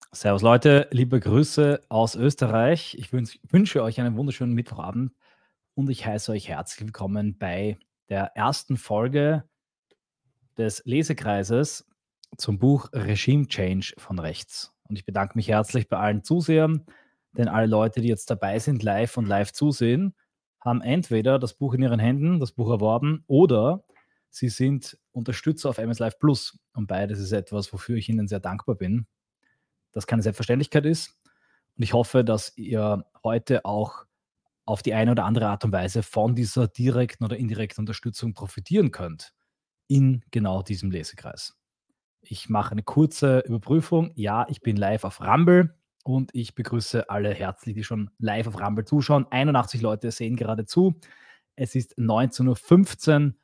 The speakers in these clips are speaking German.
Servus Leute, liebe Grüße aus Österreich. Ich wünsche euch einen wunderschönen Mittwochabend und ich heiße euch herzlich willkommen bei der ersten Folge des Lesekreises zum Buch Regime Change von Rechts. Und ich bedanke mich herzlich bei allen Zusehern, denn alle Leute, die jetzt dabei sind, live und live zusehen, haben entweder das Buch in ihren Händen, das Buch erworben, oder sie sind Unterstützer auf MS Live Plus. Und beides ist etwas, wofür ich Ihnen sehr dankbar bin, das keine Selbstverständlichkeit ist. Und ich hoffe, dass ihr heute auch auf die eine oder andere Art und Weise von dieser direkten oder indirekten Unterstützung profitieren könnt in genau diesem Lesekreis. Ich mache eine kurze Überprüfung. Ja, ich bin live auf Rumble und ich begrüße alle herzlich, die schon live auf Rumble zuschauen. 81 Leute sehen gerade zu. Es ist 19:15 Uhr,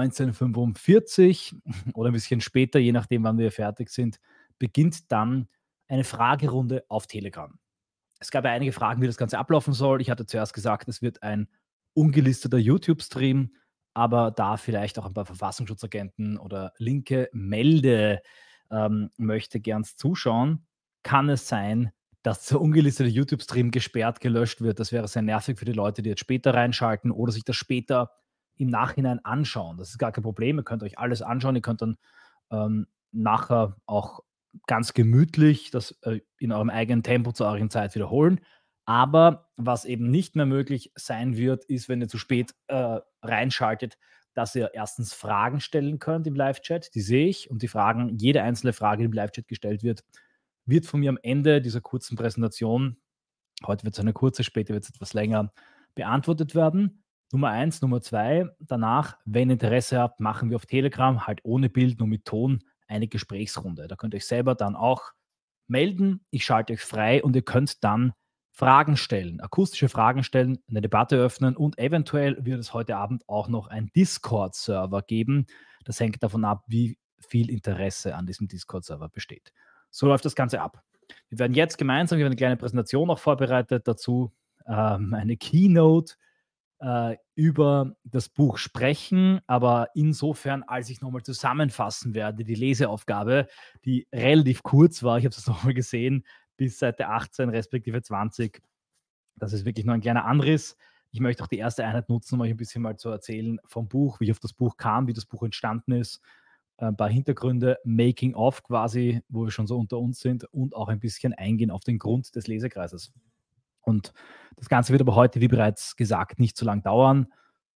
19:45 oder ein bisschen später, je nachdem, wann wir fertig sind, beginnt dann eine Fragerunde auf Telegram. Es gab ja einige Fragen, wie das Ganze ablaufen soll. Ich hatte zuerst gesagt, es wird ein ungelisteter YouTube-Stream, aber da vielleicht auch ein paar Verfassungsschutzagenten oder linke Melde möchte gern zuschauen, kann es sein, dass der ungelistete YouTube-Stream gesperrt, gelöscht wird. Das wäre sehr nervig für die Leute, die jetzt später reinschalten oder sich das später im Nachhinein anschauen. Das ist gar kein Problem. Ihr könnt euch alles anschauen. Ihr könnt dann nachher auch ganz gemütlich das in eurem eigenen Tempo zu eurer Zeit wiederholen. Aber was eben nicht mehr möglich sein wird, ist, wenn ihr zu spät reinschaltet, dass ihr erstens Fragen stellen könnt im Live-Chat. Die sehe ich und die Fragen, jede einzelne Frage, die im Live-Chat gestellt wird von mir am Ende dieser kurzen Präsentation, heute wird es eine kurze, später wird es etwas länger, beantwortet werden. Nummer 1, Nummer 2, danach, wenn ihr Interesse habt, machen wir auf Telegram, halt ohne Bild, nur mit Ton, eine Gesprächsrunde. Da könnt ihr euch selber dann auch melden. Ich schalte euch frei und ihr könnt dann Fragen stellen, akustische Fragen stellen, eine Debatte öffnen und eventuell wird es heute Abend auch noch einen Discord-Server geben. Das hängt davon ab, wie viel Interesse an diesem Discord-Server besteht. So läuft das Ganze ab. Wir werden jetzt gemeinsam, wir haben eine kleine Präsentation auch vorbereitet dazu, eine Keynote über das Buch sprechen, aber insofern, als ich nochmal zusammenfassen werde, die Leseaufgabe, die relativ kurz war, ich habe es nochmal gesehen, bis Seite 18 respektive 20. Das ist wirklich nur ein kleiner Anriss. Ich möchte auch die erste Einheit nutzen, um euch ein bisschen mal zu erzählen vom Buch, wie ich auf das Buch kam, wie das Buch entstanden ist, ein paar Hintergründe, Making of quasi, wo wir schon so unter uns sind und auch ein bisschen eingehen auf den Grund des Lesekreises. Und das Ganze wird aber heute, wie bereits gesagt, nicht so lang dauern.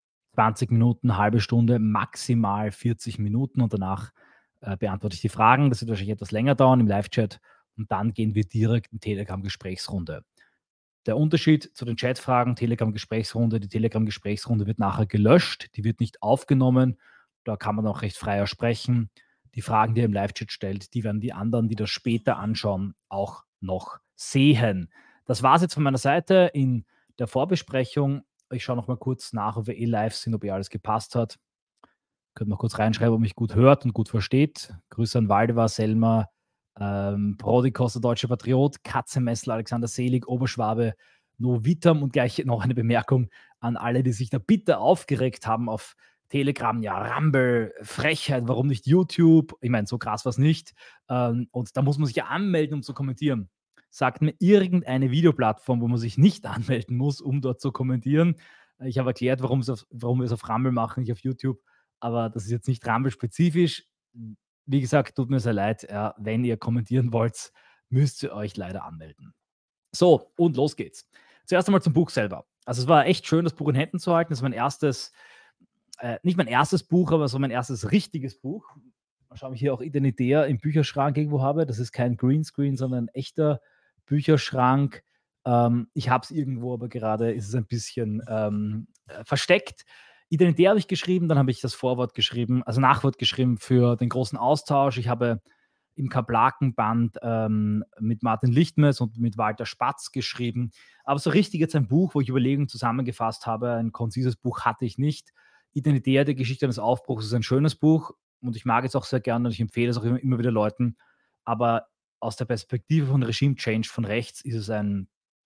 20 Minuten, halbe Stunde, maximal 40 Minuten und danach beantworte ich die Fragen. Das wird wahrscheinlich etwas länger dauern im Live-Chat und dann gehen wir direkt in Telegram-Gesprächsrunde. Der Unterschied zu den Chatfragen, Telegram-Gesprächsrunde, die Telegram-Gesprächsrunde wird nachher gelöscht, die wird nicht aufgenommen, da kann man auch recht freier sprechen. Die Fragen, die ihr im Live-Chat stellt, die werden die anderen, die das später anschauen, auch noch sehen. Das war es jetzt von meiner Seite in der Vorbesprechung. Ich schaue noch mal kurz nach, ob wir live sind, ob alles gepasst hat. Könnt mal kurz reinschreiben, ob mich gut hört und gut versteht. Grüße an Waldemar, Selma, Prodikos, der deutsche Patriot, Katzemessler, Alexander Selig, Oberschwabe, Novitam und gleich noch eine Bemerkung an alle, die sich da bitter aufgeregt haben auf Telegram, ja, Rumble, Frechheit, warum nicht YouTube? Ich meine, so krass war es nicht. Und da muss man sich ja anmelden, um zu kommentieren. Sagt mir irgendeine Videoplattform, wo man sich nicht anmelden muss, um dort zu kommentieren. Ich habe erklärt, warum wir es auf Rumble machen, nicht auf YouTube. Aber das ist jetzt nicht Rumble-spezifisch. Wie gesagt, tut mir sehr leid. Wenn ihr kommentieren wollt, müsst ihr euch leider anmelden. So, und los geht's. Zuerst einmal zum Buch selber. Also es war echt schön, das Buch in Händen zu halten. Das ist mein erstes, nicht mein erstes Buch, aber so mein erstes richtiges Buch. Mal schauen, ob ich hier auch identitär im Bücherschrank irgendwo habe. Das ist kein Greenscreen, sondern ein echter Bücherschrank. Ich habe es irgendwo, aber gerade ist es ein bisschen versteckt. Identitär habe ich geschrieben, dann habe ich das Vorwort geschrieben, also Nachwort geschrieben für den großen Austausch. Ich habe im Kaplakenband mit Martin Lichtmes und mit Walter Spatz geschrieben. Aber so richtig jetzt ein Buch, wo ich Überlegungen zusammengefasst habe, ein konzises Buch hatte ich nicht. Identitär, die Geschichte eines Aufbruchs ist ein schönes Buch und ich mag es auch sehr gerne und ich empfehle es auch immer wieder Leuten. Aber aus der Perspektive von Regime Change von rechts ist es ein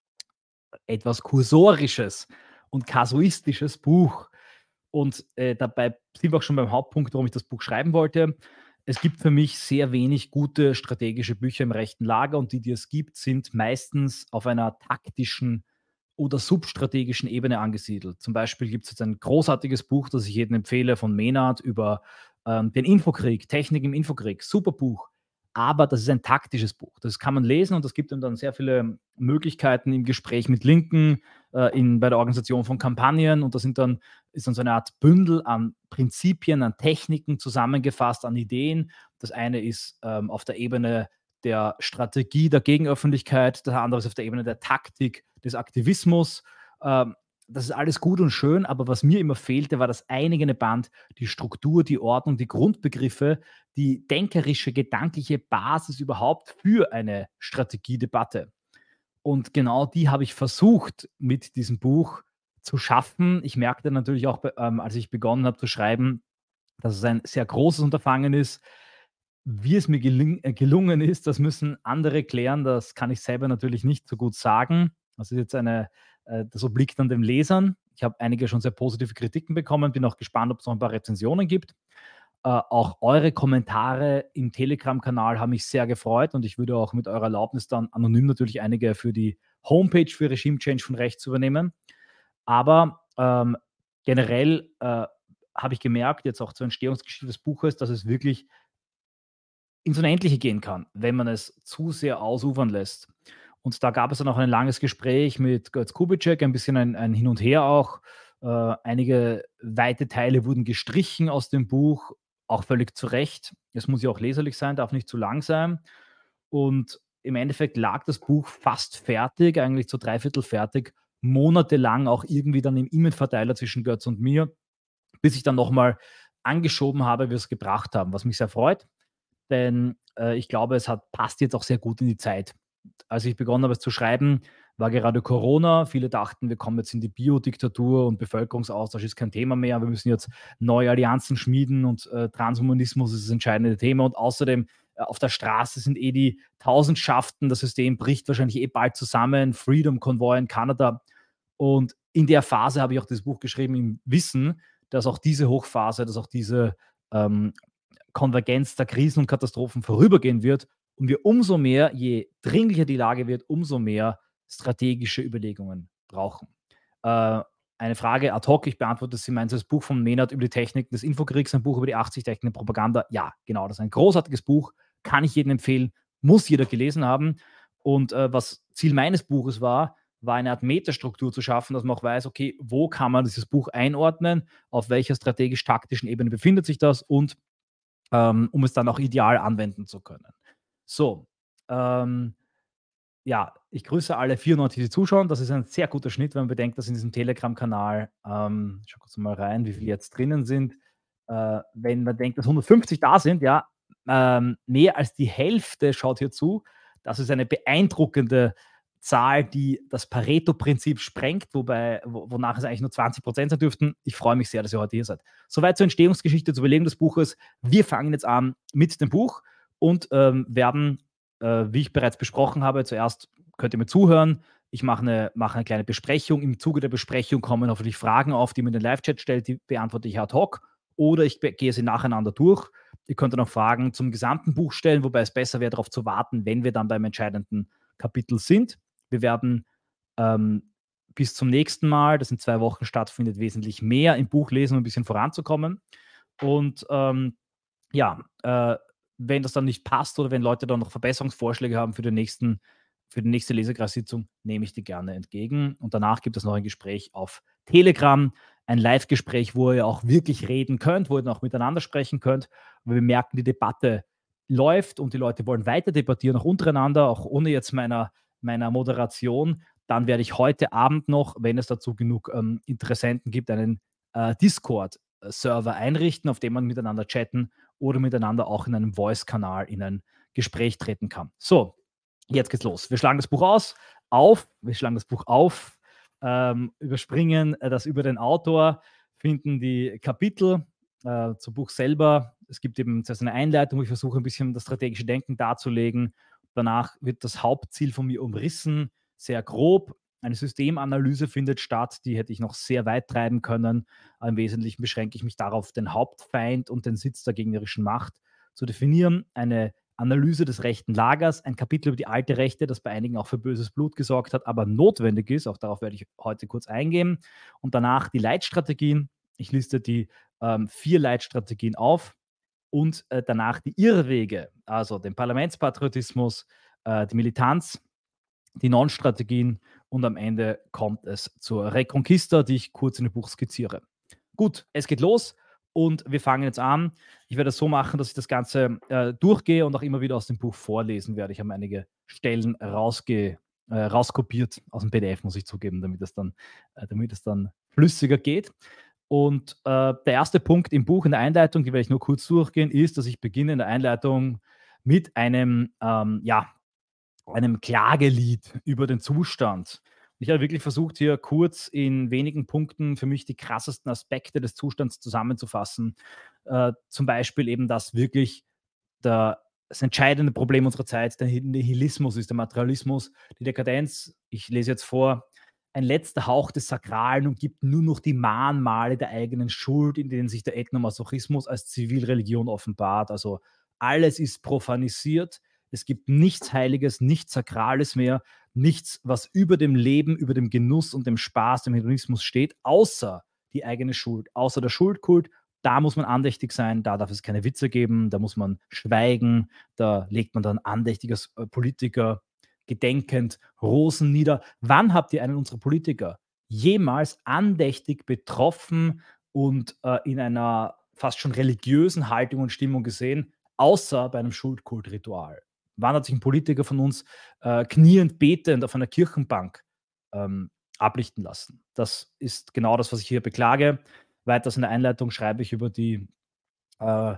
etwas kursorisches und kasuistisches Buch. Und dabei sind wir auch schon beim Hauptpunkt, warum ich das Buch schreiben wollte. es gibt für mich sehr wenig gute strategische Bücher im rechten Lager und die, die es gibt, sind meistens auf einer taktischen oder substrategischen Ebene angesiedelt. Zum Beispiel gibt es jetzt ein großartiges Buch, das ich jedem empfehle, von Maynard über den Infokrieg, Technik im Infokrieg. Super Buch. Aber das ist ein taktisches Buch. Das kann man lesen und das gibt ihm dann sehr viele Möglichkeiten im Gespräch mit Linken, bei der Organisation von Kampagnen. Und ist dann so eine Art Bündel an Prinzipien, an Techniken zusammengefasst, an Ideen. Das eine ist auf der Ebene der Strategie der Gegenöffentlichkeit, das andere ist auf der Ebene der Taktik, des Aktivismus. Ähm, Das ist alles gut und schön, aber was mir immer fehlte, war das einigende Band, die Struktur, die Ordnung, die Grundbegriffe, die denkerische, gedankliche Basis überhaupt für eine Strategiedebatte. Und genau die habe ich versucht mit diesem Buch zu schaffen. Ich merkte natürlich auch, als ich begonnen habe zu schreiben, dass es ein sehr großes Unterfangen ist. Wie es mir gelungen ist, das müssen andere klären. Das kann ich selber natürlich nicht so gut sagen. Das ist jetzt das obliegt dann den Lesern. Ich habe einige schon sehr positive Kritiken bekommen, bin auch gespannt, ob es noch ein paar Rezensionen gibt. Auch eure Kommentare im Telegram-Kanal haben mich sehr gefreut und ich würde auch mit eurer Erlaubnis dann anonym natürlich einige für die Homepage für Regime Change von rechts übernehmen. Aber generell habe ich gemerkt, jetzt auch zur Entstehungsgeschichte des Buches, dass es wirklich ins Unendliche gehen kann, wenn man es zu sehr ausufern lässt. Und da gab es dann auch ein langes Gespräch mit Götz Kubitschek, ein bisschen ein Hin und Her auch. Einige weite Teile wurden gestrichen aus dem Buch, auch völlig zu Recht. Es muss ja auch leserlich sein, darf nicht zu lang sein. Und im Endeffekt lag das Buch fast fertig, eigentlich zu dreiviertel fertig, monatelang auch irgendwie dann im E-Mail-Verteiler zwischen Götz und mir, bis ich dann nochmal angeschoben habe, wie wir es gebracht haben, was mich sehr freut. Denn ich glaube, passt jetzt auch sehr gut in die Zeit. Als ich begonnen habe, es zu schreiben, war gerade Corona. Viele dachten, wir kommen jetzt in die Biodiktatur und Bevölkerungsaustausch ist kein Thema mehr. Wir müssen jetzt neue Allianzen schmieden und Transhumanismus ist das entscheidende Thema. Und außerdem auf der Straße sind die Tausendschaften, das System bricht wahrscheinlich bald zusammen. Freedom Convoy in Kanada. Und in der Phase habe ich auch das Buch geschrieben, im Wissen, dass auch diese Hochphase, dass auch diese ähm, Konvergenz der Krisen und Katastrophen vorübergehen wird und wir umso mehr, je dringlicher die Lage wird, umso mehr strategische Überlegungen brauchen. Eine Frage ad hoc, ich beantworte sie. Meinst du das Buch von Maynard über die Techniken des Infokriegs, ein Buch über die 80 Techniken der Propaganda? Ja, genau, das ist ein großartiges Buch, kann ich jedem empfehlen, muss jeder gelesen haben. Und was Ziel meines Buches war eine Art Metastruktur zu schaffen, dass man auch weiß, okay, wo kann man dieses Buch einordnen, auf welcher strategisch-taktischen Ebene befindet sich das und um es dann auch ideal anwenden zu können. So, ähm, ja, ich grüße alle 94, die zuschauen. Das ist ein sehr guter Schnitt, wenn man bedenkt, dass in diesem Telegram-Kanal, ich schaue kurz mal rein, wie viele jetzt drinnen sind. Wenn man denkt, dass 150 da sind, ja, mehr als die Hälfte schaut hier zu. Das ist eine beeindruckende Zahl, die das Pareto-Prinzip sprengt, wonach es eigentlich nur 20% sein dürften. Ich freue mich sehr, dass ihr heute hier seid. Soweit zur Entstehungsgeschichte, zur Überlegung des Buches. Wir fangen jetzt an mit dem Buch und werden, wie ich bereits besprochen habe, zuerst könnt ihr mir zuhören. Ich mache eine kleine Besprechung. Im Zuge der Besprechung kommen hoffentlich Fragen auf, die mir in den Live-Chat stellt, die beantworte ich ad hoc oder ich gehe sie nacheinander durch. Ihr könnt dann auch Fragen zum gesamten Buch stellen, wobei es besser wäre, darauf zu warten, wenn wir dann beim entscheidenden Kapitel sind. Wir werden bis zum nächsten Mal, das in 2 Wochen stattfindet, wesentlich mehr im Buch lesen, um ein bisschen voranzukommen. Und ja, wenn das dann nicht passt oder wenn Leute dann noch Verbesserungsvorschläge haben für die nächste Lesekreissitzung, nehme ich die gerne entgegen. Und danach gibt es noch ein Gespräch auf Telegram, ein Live-Gespräch, wo ihr auch wirklich reden könnt, wo ihr dann auch miteinander sprechen könnt. Und wir merken, die Debatte läuft und die Leute wollen weiter debattieren, auch untereinander, auch ohne jetzt meiner Moderation. Dann werde ich heute Abend noch, wenn es dazu genug Interessenten gibt, einen Discord-Server einrichten, auf dem man miteinander chatten oder miteinander auch in einem Voice-Kanal in ein Gespräch treten kann. So, jetzt geht's los. Wir schlagen das Buch wir schlagen das Buch auf, überspringen das über den Autor, finden die Kapitel zum Buch selber. Es gibt eben zuerst eine Einleitung, wo ich versuche, ein bisschen das strategische Denken darzulegen. Danach wird das Hauptziel von mir umrissen, sehr grob. Eine Systemanalyse findet statt, die hätte ich noch sehr weit treiben können. Im Wesentlichen beschränke ich mich darauf, den Hauptfeind und den Sitz der gegnerischen Macht zu definieren, eine Analyse des rechten Lagers, ein Kapitel über die alte Rechte, das bei einigen auch für böses Blut gesorgt hat, aber notwendig ist. Auch darauf werde ich heute kurz eingehen. Und danach die Leitstrategien. Ich liste die 4 Leitstrategien auf und danach die Irrwege, also den Parlamentspatriotismus, die Militanz, die Non-Strategien und am Ende kommt es zur Reconquista, die ich kurz in dem Buch skizziere. Gut, es geht los und wir fangen jetzt an. Ich werde es so machen, dass ich das Ganze durchgehe und auch immer wieder aus dem Buch vorlesen werde. Ich habe einige Stellen rauskopiert aus dem PDF, muss ich zugeben, damit es dann flüssiger geht. Und der erste Punkt im Buch in der Einleitung, die werde ich nur kurz durchgehen, ist, dass ich beginne in der Einleitung mit einem Klagelied über den Zustand. Ich habe wirklich versucht, hier kurz in wenigen Punkten für mich die krassesten Aspekte des Zustands zusammenzufassen. Zum Beispiel eben, dass wirklich das entscheidende Problem unserer Zeit der Nihilismus ist, der Materialismus, die Dekadenz. Ich lese jetzt vor: ein letzter Hauch des Sakralen und gibt nur noch die Mahnmale der eigenen Schuld, in denen sich der Ethnomasochismus als Zivilreligion offenbart. Also alles ist profanisiert. Es gibt nichts Heiliges, nichts Sakrales mehr, nichts, was über dem Leben, über dem Genuss und dem Spaß, dem Hedonismus steht, außer die eigene Schuld, außer der Schuldkult. Da muss man andächtig sein, da darf es keine Witze geben, da muss man schweigen, da legt man dann andächtiges Politiker gedenkend Rosen nieder. Wann habt ihr einen unserer Politiker jemals andächtig betroffen und in einer fast schon religiösen Haltung und Stimmung gesehen, außer bei einem Schuldkultritual? Wann hat sich ein Politiker von uns kniend betend auf einer Kirchenbank ablichten lassen? Das ist genau das, was ich hier beklage. Weiters in der Einleitung schreibe ich über die äh,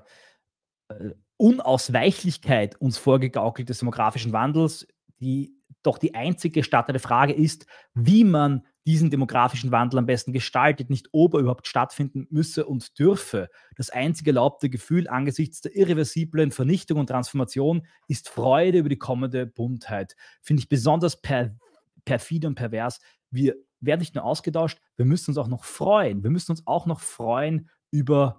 Unausweichlichkeit uns vorgegaukelt des demografischen Wandels, die doch die einzig gestattete Frage ist, wie man diesen demografischen Wandel am besten gestaltet, nicht ob er überhaupt stattfinden müsse und dürfe. Das einzige erlaubte Gefühl angesichts der irreversiblen Vernichtung und Transformation ist Freude über die kommende Buntheit. Finde ich besonders perfide und pervers. Wir werden nicht nur ausgetauscht, wir müssen uns auch noch freuen. Wir müssen uns auch noch freuen über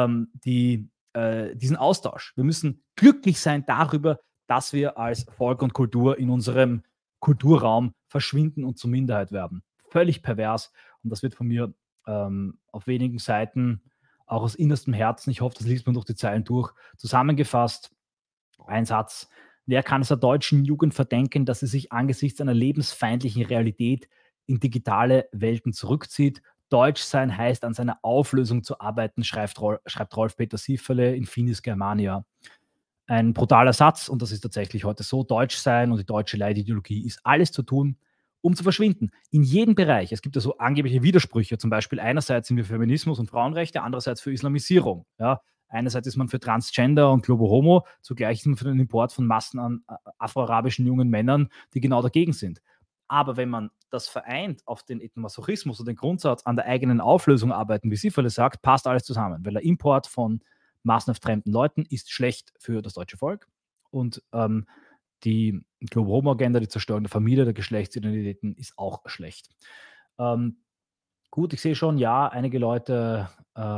diesen Austausch. Wir müssen glücklich sein darüber, dass wir als Volk und Kultur in unserem Kulturraum verschwinden und zur Minderheit werden. Völlig pervers. Und das wird von mir auf wenigen Seiten, auch aus innerstem Herzen, ich hoffe, das liest man durch die Zeilen durch, zusammengefasst. Ein Satz: Wer kann es der deutschen Jugend verdenken, dass sie sich angesichts einer lebensfeindlichen Realität in digitale Welten zurückzieht? Deutsch sein heißt, an seiner Auflösung zu arbeiten, schreibt Rolf Peter Sieferle in Finis Germania. Ein brutaler Satz, und das ist tatsächlich heute so. Deutsch sein und die deutsche Leitideologie ist alles zu tun, um zu verschwinden. In jedem Bereich. Es gibt ja so angebliche Widersprüche. Zum Beispiel einerseits sind wir für Feminismus und Frauenrechte, andererseits für Islamisierung. Ja? Einerseits ist man für Transgender und Globo Homo, zugleich ist man für den Import von Massen an afroarabischen jungen Männern, die genau dagegen sind. Aber wenn man das vereint auf den Ethnomasochismus und den Grundsatz an der eigenen Auflösung arbeiten, wie Sieferle sagt, passt alles zusammen. Weil der Import von massenhaft fremden Leuten ist schlecht für das deutsche Volk und die Global Home Agenda, die Zerstörung der Familie, der Geschlechtsidentitäten ist auch schlecht. Gut, ich sehe schon, ja, einige Leute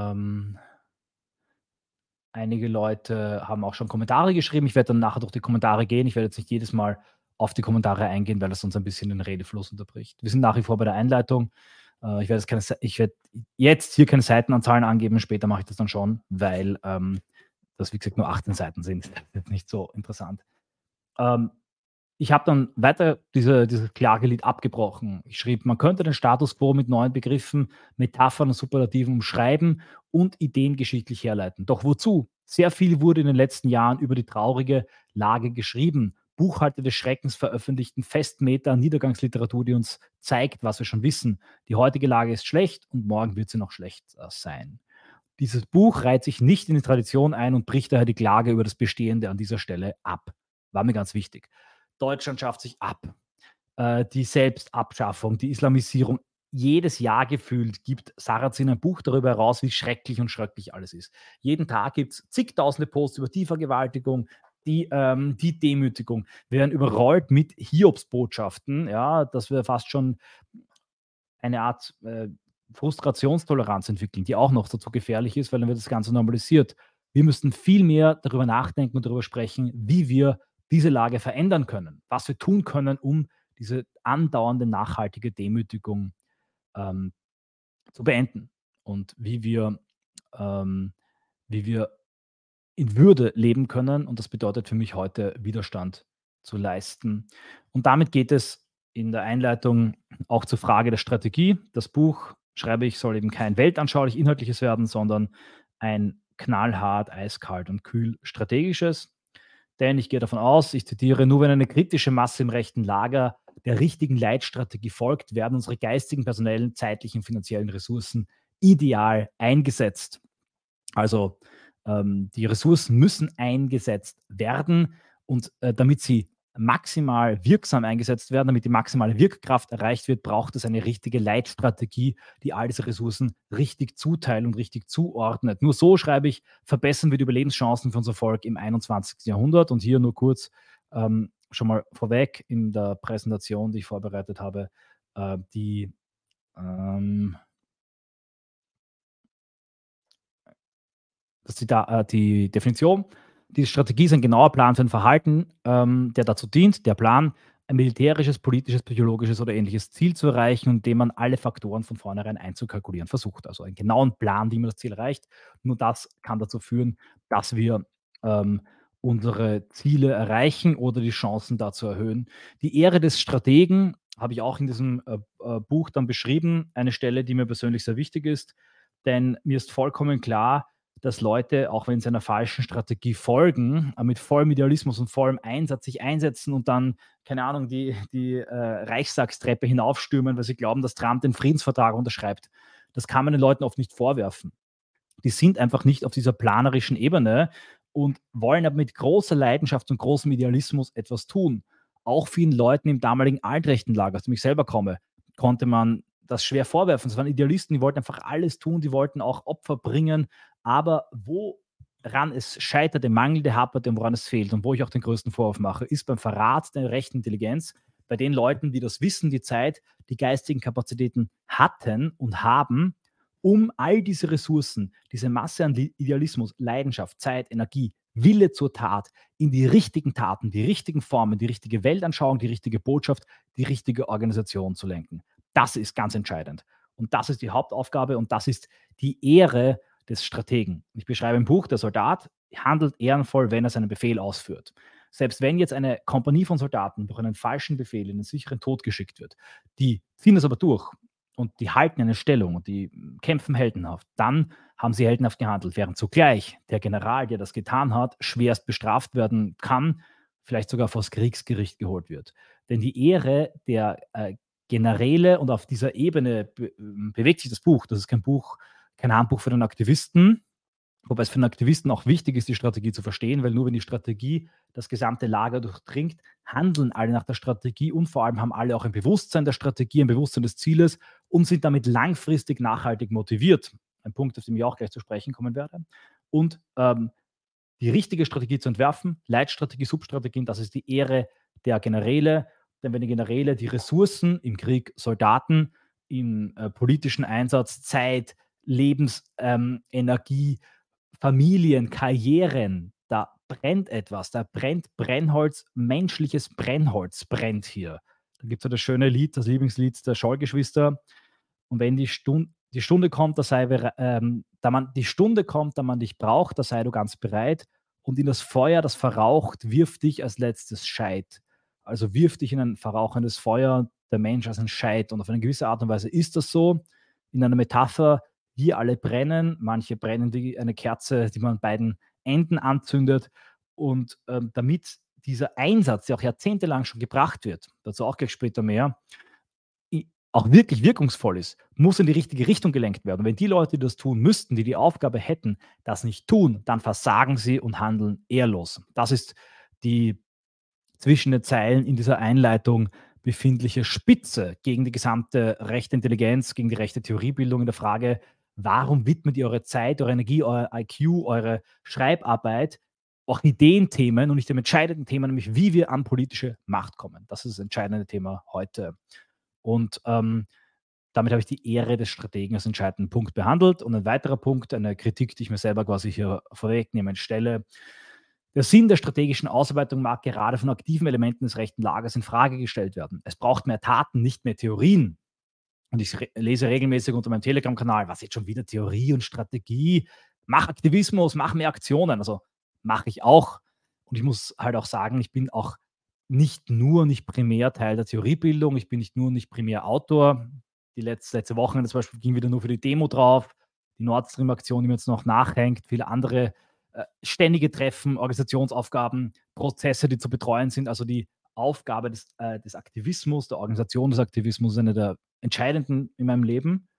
haben auch schon Kommentare geschrieben. Ich werde dann nachher durch die Kommentare gehen. Ich werde jetzt nicht jedes Mal auf die Kommentare eingehen, weil das uns ein bisschen den Redefluss unterbricht. Wir sind nach wie vor bei der Einleitung. Ich werde jetzt hier keine Seitenanzahlen angeben, später mache ich das dann schon, weil das, wie gesagt, nur 18 Seiten sind. Das ist jetzt nicht so interessant. Ich habe dann weiter dieses Klagelied abgebrochen. Ich schrieb, man könnte den Status quo mit neuen Begriffen, Metaphern und Superlativen umschreiben und ideengeschichtlich herleiten. Doch wozu? Sehr viel wurde in den letzten Jahren über die traurige Lage geschrieben. Buchhalter des Schreckens veröffentlichten Festmeter an Niedergangsliteratur, die uns zeigt, was wir schon wissen. Die heutige Lage ist schlecht und morgen wird sie noch schlechter sein. Dieses Buch reiht sich nicht in die Tradition ein und bricht daher die Klage über das Bestehende an dieser Stelle ab. War mir ganz wichtig. Deutschland schafft sich ab. Die Selbstabschaffung, die Islamisierung. Jedes Jahr gefühlt gibt Sarrazin ein Buch darüber heraus, wie schrecklich und schröcklich alles ist. Jeden Tag gibt es zigtausende Posts über die Vergewaltigung, die Demütigung. Wir werden überrollt mit Hiobsbotschaften, ja, dass wir fast schon eine Art Frustrationstoleranz entwickeln, die auch noch dazu gefährlich ist, weil dann wird das Ganze normalisiert. Wir müssten viel mehr darüber nachdenken und darüber sprechen, wie wir diese Lage verändern können, was wir tun können, um diese andauernde nachhaltige Demütigung ähm, zu beenden und ähm, wie wir in Würde leben können. Und das bedeutet für mich heute, Widerstand zu leisten. Und damit geht es in der Einleitung auch zur Frage der Strategie. Das Buch, schreibe ich, soll eben kein weltanschaulich inhaltliches werden, sondern ein knallhart, eiskalt und kühl strategisches. Denn ich gehe davon aus, ich zitiere, nur wenn eine kritische Masse im rechten Lager der richtigen Leitstrategie folgt, werden unsere geistigen, personellen, zeitlichen, finanziellen Ressourcen ideal eingesetzt. Also die Ressourcen müssen eingesetzt werden und damit sie maximal wirksam eingesetzt werden, damit die maximale Wirkkraft erreicht wird, braucht es eine richtige Leitstrategie, die all diese Ressourcen richtig zuteilt und richtig zuordnet. Nur so, schreibe ich, verbessern wir die Überlebenschancen für unser Volk im 21. Jahrhundert. Und hier nur kurz schon mal vorweg in der Präsentation, die ich vorbereitet habe, die ähm, die Definition. Die Strategie ist ein genauer Plan für ein Verhalten, der dazu dient, der Plan, ein militärisches, politisches, psychologisches oder ähnliches Ziel zu erreichen, indem man alle Faktoren von vornherein einzukalkulieren versucht. Also einen genauen Plan, wie man das Ziel erreicht. Nur das kann dazu führen, dass wir ähm, unsere Ziele erreichen oder die Chancen dazu erhöhen. Die Ehre des Strategen habe ich auch in diesem Buch dann beschrieben. Eine Stelle, die mir persönlich sehr wichtig ist, denn mir ist vollkommen klar, dass Leute, auch wenn sie einer falschen Strategie folgen, mit vollem Idealismus und vollem Einsatz sich einsetzen und dann, keine Ahnung, die Reichstagstreppe hinaufstürmen, weil sie glauben, dass Trump den Friedensvertrag unterschreibt. Das kann man den Leuten oft nicht vorwerfen. Die sind einfach nicht auf dieser planerischen Ebene und wollen aber mit großer Leidenschaft und großem Idealismus etwas tun. Auch vielen Leuten im damaligen altrechten Lager, aus dem ich selber komme, konnte man das schwer vorwerfen. Es waren Idealisten, die wollten einfach alles tun, die wollten auch Opfer bringen, aber woran es scheiterte, mangelte, haperte und woran es fehlt und wo ich auch den größten Vorwurf mache, ist beim Verrat der rechten Intelligenz, bei den Leuten, die das Wissen, die Zeit, die geistigen Kapazitäten hatten und haben, um all diese Ressourcen, diese Masse an Idealismus, Leidenschaft, Zeit, Energie, Wille zur Tat in die richtigen Taten, die richtigen Formen, die richtige Weltanschauung, die richtige Botschaft, die richtige Organisation zu lenken. Das ist ganz entscheidend. Und das ist die Hauptaufgabe und das ist die Ehre des Strategen. Ich beschreibe im Buch, der Soldat handelt ehrenvoll, wenn er seinen Befehl ausführt. Selbst wenn jetzt eine Kompanie von Soldaten durch einen falschen Befehl in den sicheren Tod geschickt wird, die ziehen das aber durch und die halten eine Stellung und die kämpfen heldenhaft, dann haben sie heldenhaft gehandelt, während zugleich der General, der das getan hat, schwerst bestraft werden kann, vielleicht sogar vors Kriegsgericht geholt wird. Denn die Ehre der Generäle und auf dieser Ebene bewegt sich das Buch. Das ist kein Handbuch für den Aktivisten, wobei es für den Aktivisten auch wichtig ist, die Strategie zu verstehen, weil nur wenn die Strategie das gesamte Lager durchdringt, handeln alle nach der Strategie und vor allem haben alle auch ein Bewusstsein der Strategie, ein Bewusstsein des Zieles und sind damit langfristig nachhaltig motiviert. Ein Punkt, auf den ich auch gleich zu sprechen kommen werde. Und die richtige Strategie zu entwerfen, Leitstrategie, Substrategien, das ist die Ehre der Generäle. Denn wenn die Generäle die Ressourcen im Krieg, Soldaten, im politischen Einsatz, Zeit, Lebensenergie, Familien, Karrieren, da brennt etwas, da brennt Brennholz, menschliches Brennholz brennt hier. Da gibt es ja das schöne Lied, das Lieblingslied der Scholl-Geschwister. Und wenn die Stunde kommt, die Stunde kommt, da man dich braucht, da sei du ganz bereit. Und in das Feuer, das verraucht, wirf dich als letztes Scheit. Also wirf dich in ein verrauchendes Feuer, der Mensch als ein Scheit. Und auf eine gewisse Art und Weise ist das so. In einer Metapher, wir alle brennen, manche brennen wie eine Kerze, die man an beiden Enden anzündet. Und damit dieser Einsatz, der auch jahrzehntelang schon gebracht wird, dazu auch gleich später mehr, auch wirklich wirkungsvoll ist, muss in die richtige Richtung gelenkt werden. Und wenn die Leute, die das tun müssten, die die Aufgabe hätten, das nicht tun, dann versagen sie und handeln ehrlos. Das ist die zwischen den Zeilen in dieser Einleitung befindliche Spitze gegen die gesamte rechte Intelligenz, gegen die rechte Theoriebildung in der Frage, warum widmet ihr eure Zeit, eure Energie, euer IQ, eure Schreibarbeit auch Ideenthemen und nicht dem entscheidenden Thema, nämlich wie wir an politische Macht kommen. Das ist das entscheidende Thema heute. Und Damit habe ich die Ehre des Strategen als entscheidenden Punkt behandelt. Und ein weiterer Punkt, eine Kritik, die ich mir selber quasi hier vorwegnehmen stelle. Der Sinn der strategischen Ausarbeitung mag gerade von aktiven Elementen des rechten Lagers in Frage gestellt werden. Es braucht mehr Taten, nicht mehr Theorien. Und ich lese regelmäßig unter meinem Telegram-Kanal, was jetzt schon wieder Theorie und Strategie. Mach Aktivismus, mach mehr Aktionen. Also mache ich auch. Und ich muss halt auch sagen, ich bin auch nicht primär Teil der Theoriebildung. Ich bin nicht primär Autor. Die letzte Woche zum Beispiel ging wieder nur für die Demo drauf. Die Nord Stream-Aktion, die mir jetzt noch nachhängt, viele andere ständige Treffen, Organisationsaufgaben, Prozesse, die zu betreuen sind. Also die Aufgabe des Aktivismus, der Organisation des Aktivismus ist eine der entscheidenden in meinem Leben.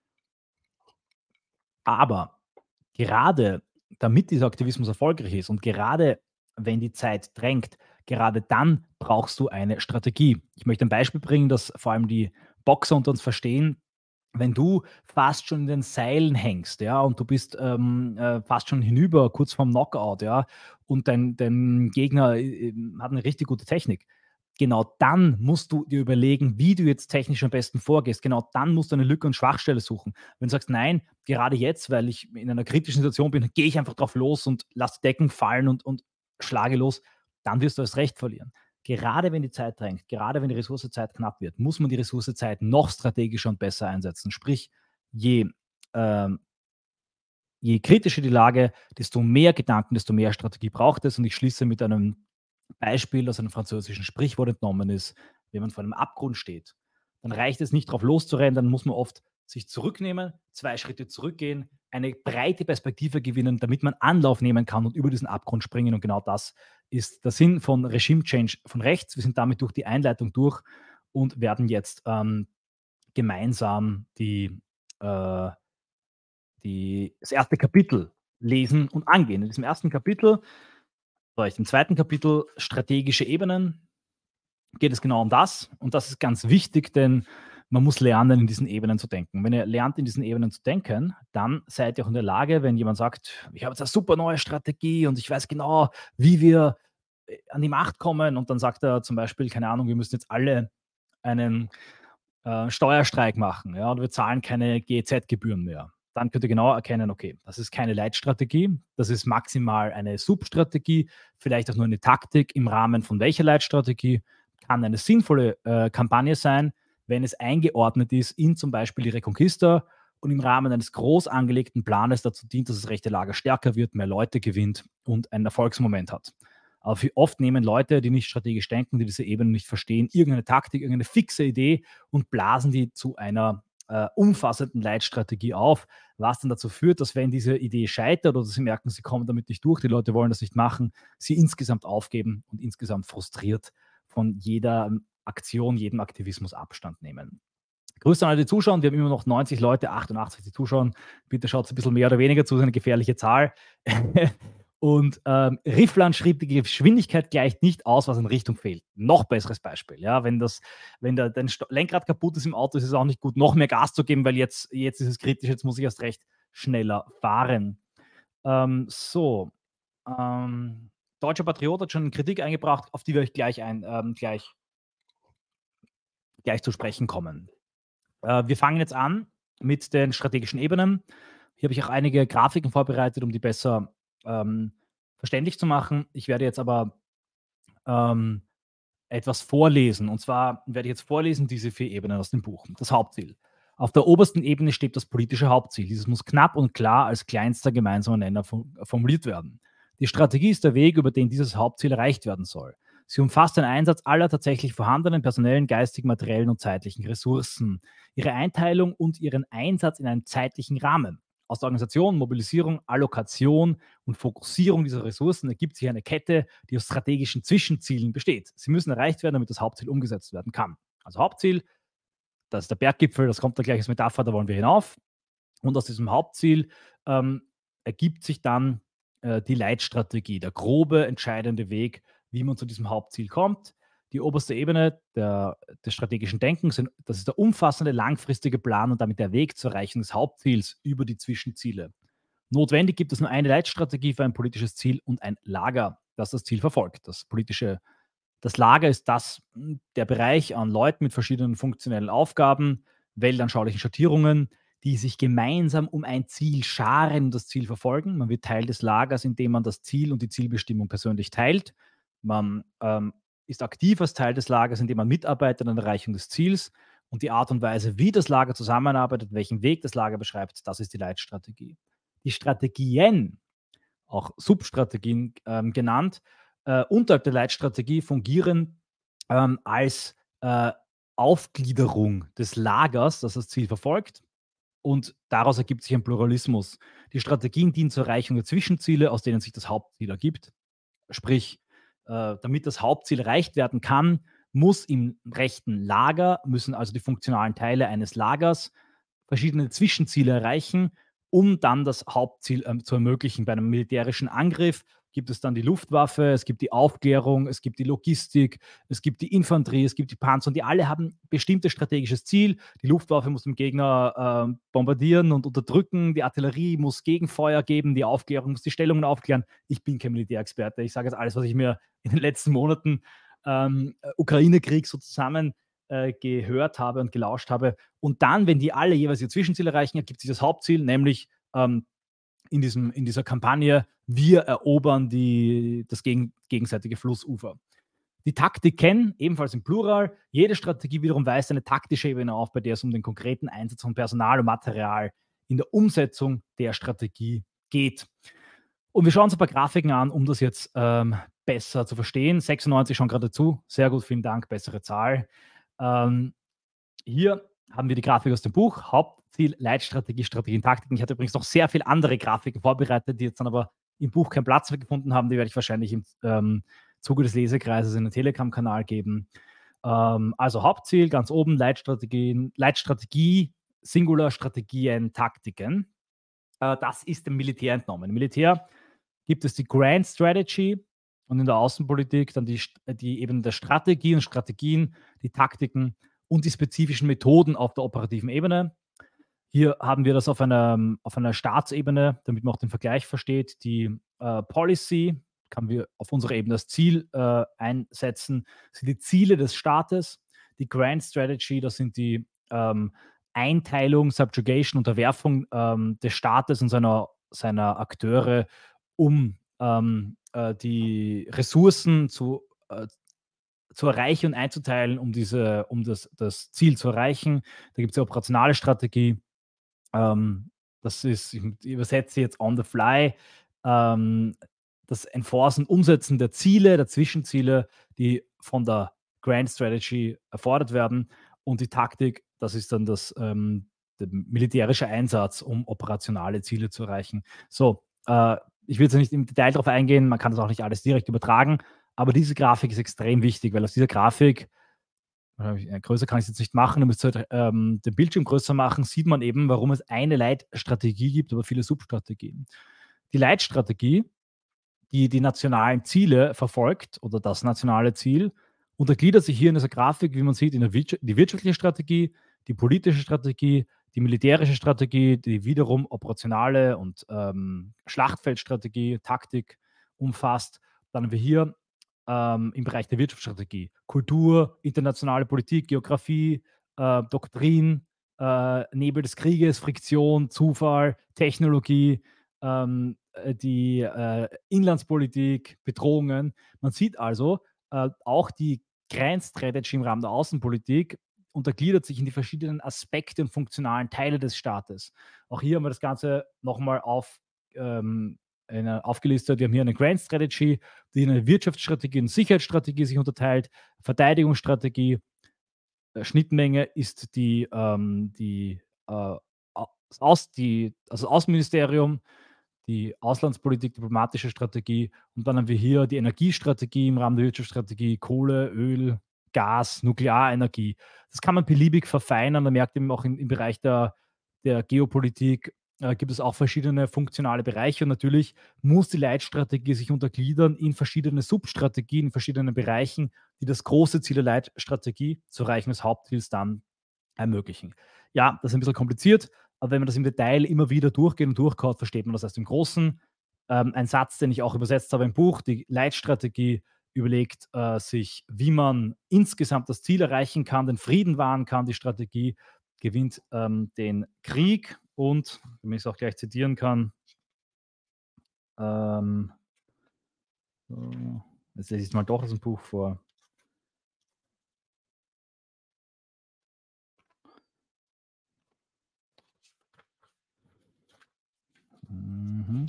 Aber gerade damit dieser Aktivismus erfolgreich ist und gerade wenn die Zeit drängt, gerade dann brauchst du eine Strategie. Ich möchte ein Beispiel bringen, dass vor allem die Boxer unter uns verstehen. Wenn du fast schon in den Seilen hängst, ja, und du bist fast schon hinüber, kurz vorm Knockout, ja, und dein Gegner hat eine richtig gute Technik, genau dann musst du dir überlegen, wie du jetzt technisch am besten vorgehst. Genau dann musst du eine Lücke und Schwachstelle suchen. Wenn du sagst, nein, gerade jetzt, weil ich in einer kritischen Situation bin, gehe ich einfach drauf los und lass Decken fallen und schlage los, dann wirst du das Recht verlieren. Gerade wenn die Zeit drängt, gerade wenn die Ressource Zeit knapp wird, muss man die Ressource Zeit noch strategischer und besser einsetzen. Sprich, je, ähm, je kritischer die Lage, desto mehr Gedanken, desto mehr Strategie braucht es. Und ich schließe mit einem Beispiel aus einem französischen Sprichwort entnommen ist, wenn man vor einem Abgrund steht, dann reicht es nicht drauf loszurennen, dann muss man oft sich zurücknehmen, 2 Schritte zurückgehen, eine breite Perspektive gewinnen, damit man Anlauf nehmen kann und über diesen Abgrund springen. Und genau das ist der Sinn von Regime Change von rechts. Wir sind damit durch die Einleitung durch und werden jetzt gemeinsam äh, das erste Kapitel lesen und angehen. In diesem ersten Kapitel, vielleicht im zweiten Kapitel, strategische Ebenen, geht es genau um das. Und das ist ganz wichtig, denn man muss lernen, in diesen Ebenen zu denken. Wenn ihr lernt, in diesen Ebenen zu denken, dann seid ihr auch in der Lage, wenn jemand sagt, ich habe jetzt eine super neue Strategie und ich weiß genau, wie wir an die Macht kommen. Und dann sagt er zum Beispiel, keine Ahnung, wir müssen jetzt alle einen Steuerstreik machen, ja, und wir zahlen keine GEZ-Gebühren mehr. Dann könnt ihr genau erkennen, okay, das ist keine Leitstrategie, das ist maximal eine Substrategie, vielleicht auch nur eine Taktik im Rahmen von welcher Leitstrategie, kann eine sinnvolle Kampagne sein, wenn es eingeordnet ist in zum Beispiel die Reconquista und im Rahmen eines groß angelegten Planes dazu dient, dass das rechte Lager stärker wird, mehr Leute gewinnt und einen Erfolgsmoment hat. Aber oft nehmen Leute, die nicht strategisch denken, die diese Ebene nicht verstehen, irgendeine Taktik, irgendeine fixe Idee und blasen die zu einer umfassenden Leitstrategie auf, was dann dazu führt, dass wenn diese Idee scheitert oder sie merken, sie kommen damit nicht durch, die Leute wollen das nicht machen, sie insgesamt aufgeben und insgesamt frustriert von jeder Aktion, jedem Aktivismus Abstand nehmen. Grüße an alle, die zuschauen. Wir haben immer noch 90 Leute, 88, die zuschauen. Bitte schaut ein bisschen mehr oder weniger zu, das ist eine gefährliche Zahl. Und Riffland schrieb, die Geschwindigkeit gleicht nicht aus, was in Richtung fehlt. Noch besseres Beispiel. Ja, wenn dein Lenkrad kaputt ist im Auto, ist es auch nicht gut, noch mehr Gas zu geben, weil jetzt ist es kritisch, jetzt muss ich erst recht schneller fahren. So. Ähm, Deutscher Patriot hat schon Kritik eingebracht, auf die wir euch gleich zu sprechen kommen. Wir fangen jetzt an mit den strategischen Ebenen. Hier habe ich auch einige Grafiken vorbereitet, um die besser verständlich zu machen. Ich werde jetzt aber ähm, etwas vorlesen. Und zwar werde ich jetzt vorlesen diese 4 Ebenen aus dem Buch. Das Hauptziel. Auf der obersten Ebene steht das politische Hauptziel. Dieses muss knapp und klar als kleinster gemeinsamer Nenner formuliert werden. Die Strategie ist der Weg, über den dieses Hauptziel erreicht werden soll. Sie umfasst den Einsatz aller tatsächlich vorhandenen personellen, geistigen, materiellen und zeitlichen Ressourcen, ihre Einteilung und ihren Einsatz in einem zeitlichen Rahmen. Aus der Organisation, Mobilisierung, Allokation und Fokussierung dieser Ressourcen ergibt sich eine Kette, die aus strategischen Zwischenzielen besteht. Sie müssen erreicht werden, damit das Hauptziel umgesetzt werden kann. Also Hauptziel, das ist der Berggipfel, das kommt da gleich als Metapher, da wollen wir hinauf. Und aus diesem Hauptziel ergibt sich dann die Leitstrategie, der grobe, entscheidende Weg, wie man zu diesem Hauptziel kommt. Die oberste Ebene des strategischen Denkens, das ist der umfassende, langfristige Plan und damit der Weg zur Erreichung des Hauptziels über die Zwischenziele. Notwendig gibt es nur eine Leitstrategie für ein politisches Ziel und ein Lager, das das Ziel verfolgt. Das Lager ist der Bereich an Leuten mit verschiedenen funktionellen Aufgaben, weltanschaulichen Schattierungen, die sich gemeinsam um ein Ziel scharen und das Ziel verfolgen. Man wird Teil des Lagers, indem man das Ziel und die Zielbestimmung persönlich teilt. Man ist aktiv als Teil des Lagers, indem man mitarbeitet an der Erreichung des Ziels. Und die Art und Weise, wie das Lager zusammenarbeitet, welchen Weg das Lager beschreibt, das ist die Leitstrategie. Die Strategien, auch Substrategien genannt, unterhalb der Leitstrategie fungieren als Aufgliederung des Lagers, das das Ziel verfolgt. Und daraus ergibt sich ein Pluralismus. Die Strategien dienen zur Erreichung der Zwischenziele, aus denen sich das Hauptziel ergibt. Sprich, damit das Hauptziel erreicht werden kann, muss im rechten Lager, müssen also die funktionalen Teile eines Lagers verschiedene Zwischenziele erreichen, um dann das Hauptziel zu ermöglichen. Bei einem militärischen Angriff gibt es dann die Luftwaffe, es gibt die Aufklärung, es gibt die Logistik, es gibt die Infanterie, es gibt die Panzer und die alle haben ein bestimmtes strategisches Ziel. Die Luftwaffe muss den Gegner bombardieren und unterdrücken, die Artillerie muss Gegenfeuer geben, die Aufklärung muss die Stellungen aufklären. Ich bin kein Militärexperte, ich sage jetzt alles, was ich mir in den letzten Monaten Ukraine-Krieg so zusammen gehört habe und gelauscht habe. Und dann, wenn die alle jeweils ihr Zwischenziel erreichen, ergibt sich das Hauptziel, nämlich in dieser Kampagne, wir erobern das gegenseitige Flussufer. Die Taktiken, ebenfalls im Plural, jede Strategie wiederum weist eine taktische Ebene auf, bei der es um den konkreten Einsatz von Personal und Material in der Umsetzung der Strategie geht. Und wir schauen uns ein paar Grafiken an, um das jetzt besser zu verstehen. 96 schon gerade zu. Sehr gut, vielen Dank, bessere Zahl. Hier haben wir die Grafik aus dem Buch, Hauptziel, Leitstrategie, Strategien, Taktiken. Ich hatte übrigens noch sehr viele andere Grafiken vorbereitet, die jetzt dann aber im Buch keinen Platz mehr gefunden haben. Die werde ich wahrscheinlich im Zuge des Lesekreises in den Telegram-Kanal geben. Also Hauptziel, ganz oben, Leitstrategie, Singular, Strategien, Taktiken. Das ist dem Militär entnommen. Im Militär gibt es die Grand Strategy und in der Außenpolitik dann die Ebene der Strategie und Strategien, die Taktiken und die spezifischen Methoden auf der operativen Ebene. Hier haben wir das auf einer Staatsebene, damit man auch den Vergleich versteht. Die Policy kann wir auf unserer Ebene das Ziel einsetzen, das sind die Ziele des Staates. Die Grand Strategy, das sind die Einteilung, Subjugation, Unterwerfung des Staates und seiner Akteure, um die Ressourcen zu erreichen und einzuteilen, um das Ziel zu erreichen. Da gibt es die operationale Strategie. Das ist, ich übersetze jetzt on the fly, das Enforcen, Umsetzen der Ziele, der Zwischenziele, die von der Grand Strategy erfordert werden. Und die Taktik, das ist dann der militärische Einsatz, um operationale Ziele zu erreichen. So, ich will jetzt nicht im Detail darauf eingehen, man kann das auch nicht alles direkt übertragen, aber diese Grafik ist extrem wichtig, weil aus dieser Grafik, größer kann ich es jetzt nicht machen, ihr müsst halt, den Bildschirm größer machen, sieht man eben, warum es eine Leitstrategie gibt, aber viele Substrategien. Die Leitstrategie, die die nationalen Ziele verfolgt oder das nationale Ziel, untergliedert sich hier in dieser Grafik, wie man sieht, in die wirtschaftliche Strategie, die politische Strategie, die militärische Strategie, die wiederum operationale und Schlachtfeldstrategie, Taktik umfasst. Dann haben wir hier im Bereich der Wirtschaftsstrategie Kultur, internationale Politik, Geografie, Doktrin, Nebel des Krieges, Friktion, Zufall, Technologie, die Inlandspolitik, Bedrohungen. Man sieht also, auch die Grand Strategy im Rahmen der Außenpolitik untergliedert sich in die verschiedenen Aspekte und funktionalen Teile des Staates. Auch hier haben wir das Ganze nochmal aufgelistet. Wir haben hier eine Grand Strategy, die in eine Wirtschaftsstrategie und Sicherheitsstrategie sich unterteilt, Verteidigungsstrategie. Schnittmenge ist das Außenministerium, die Auslandspolitik, diplomatische Strategie und dann haben wir hier die Energiestrategie im Rahmen der Wirtschaftsstrategie, Kohle, Öl, Gas, Nuklearenergie. Das kann man beliebig verfeinern. Man merkt eben auch im Bereich der Geopolitik gibt es auch verschiedene funktionale Bereiche und natürlich muss die Leitstrategie sich untergliedern in verschiedene Substrategien, in verschiedenen Bereichen, die das große Ziel der Leitstrategie zu erreichen des Hauptziels dann ermöglichen. Ja, das ist ein bisschen kompliziert, aber wenn man das im Detail immer wieder durchgeht und durchkaut, versteht man das aus dem Großen. Ein Satz, den ich auch übersetzt habe im Buch, die Leitstrategie überlegt sich, wie man insgesamt das Ziel erreichen kann, den Frieden wahren kann, die Strategie. gewinnt den Krieg und, wenn ich es auch gleich zitieren kann, ähm, jetzt lese ich es mal doch aus dem Buch vor. Mhm.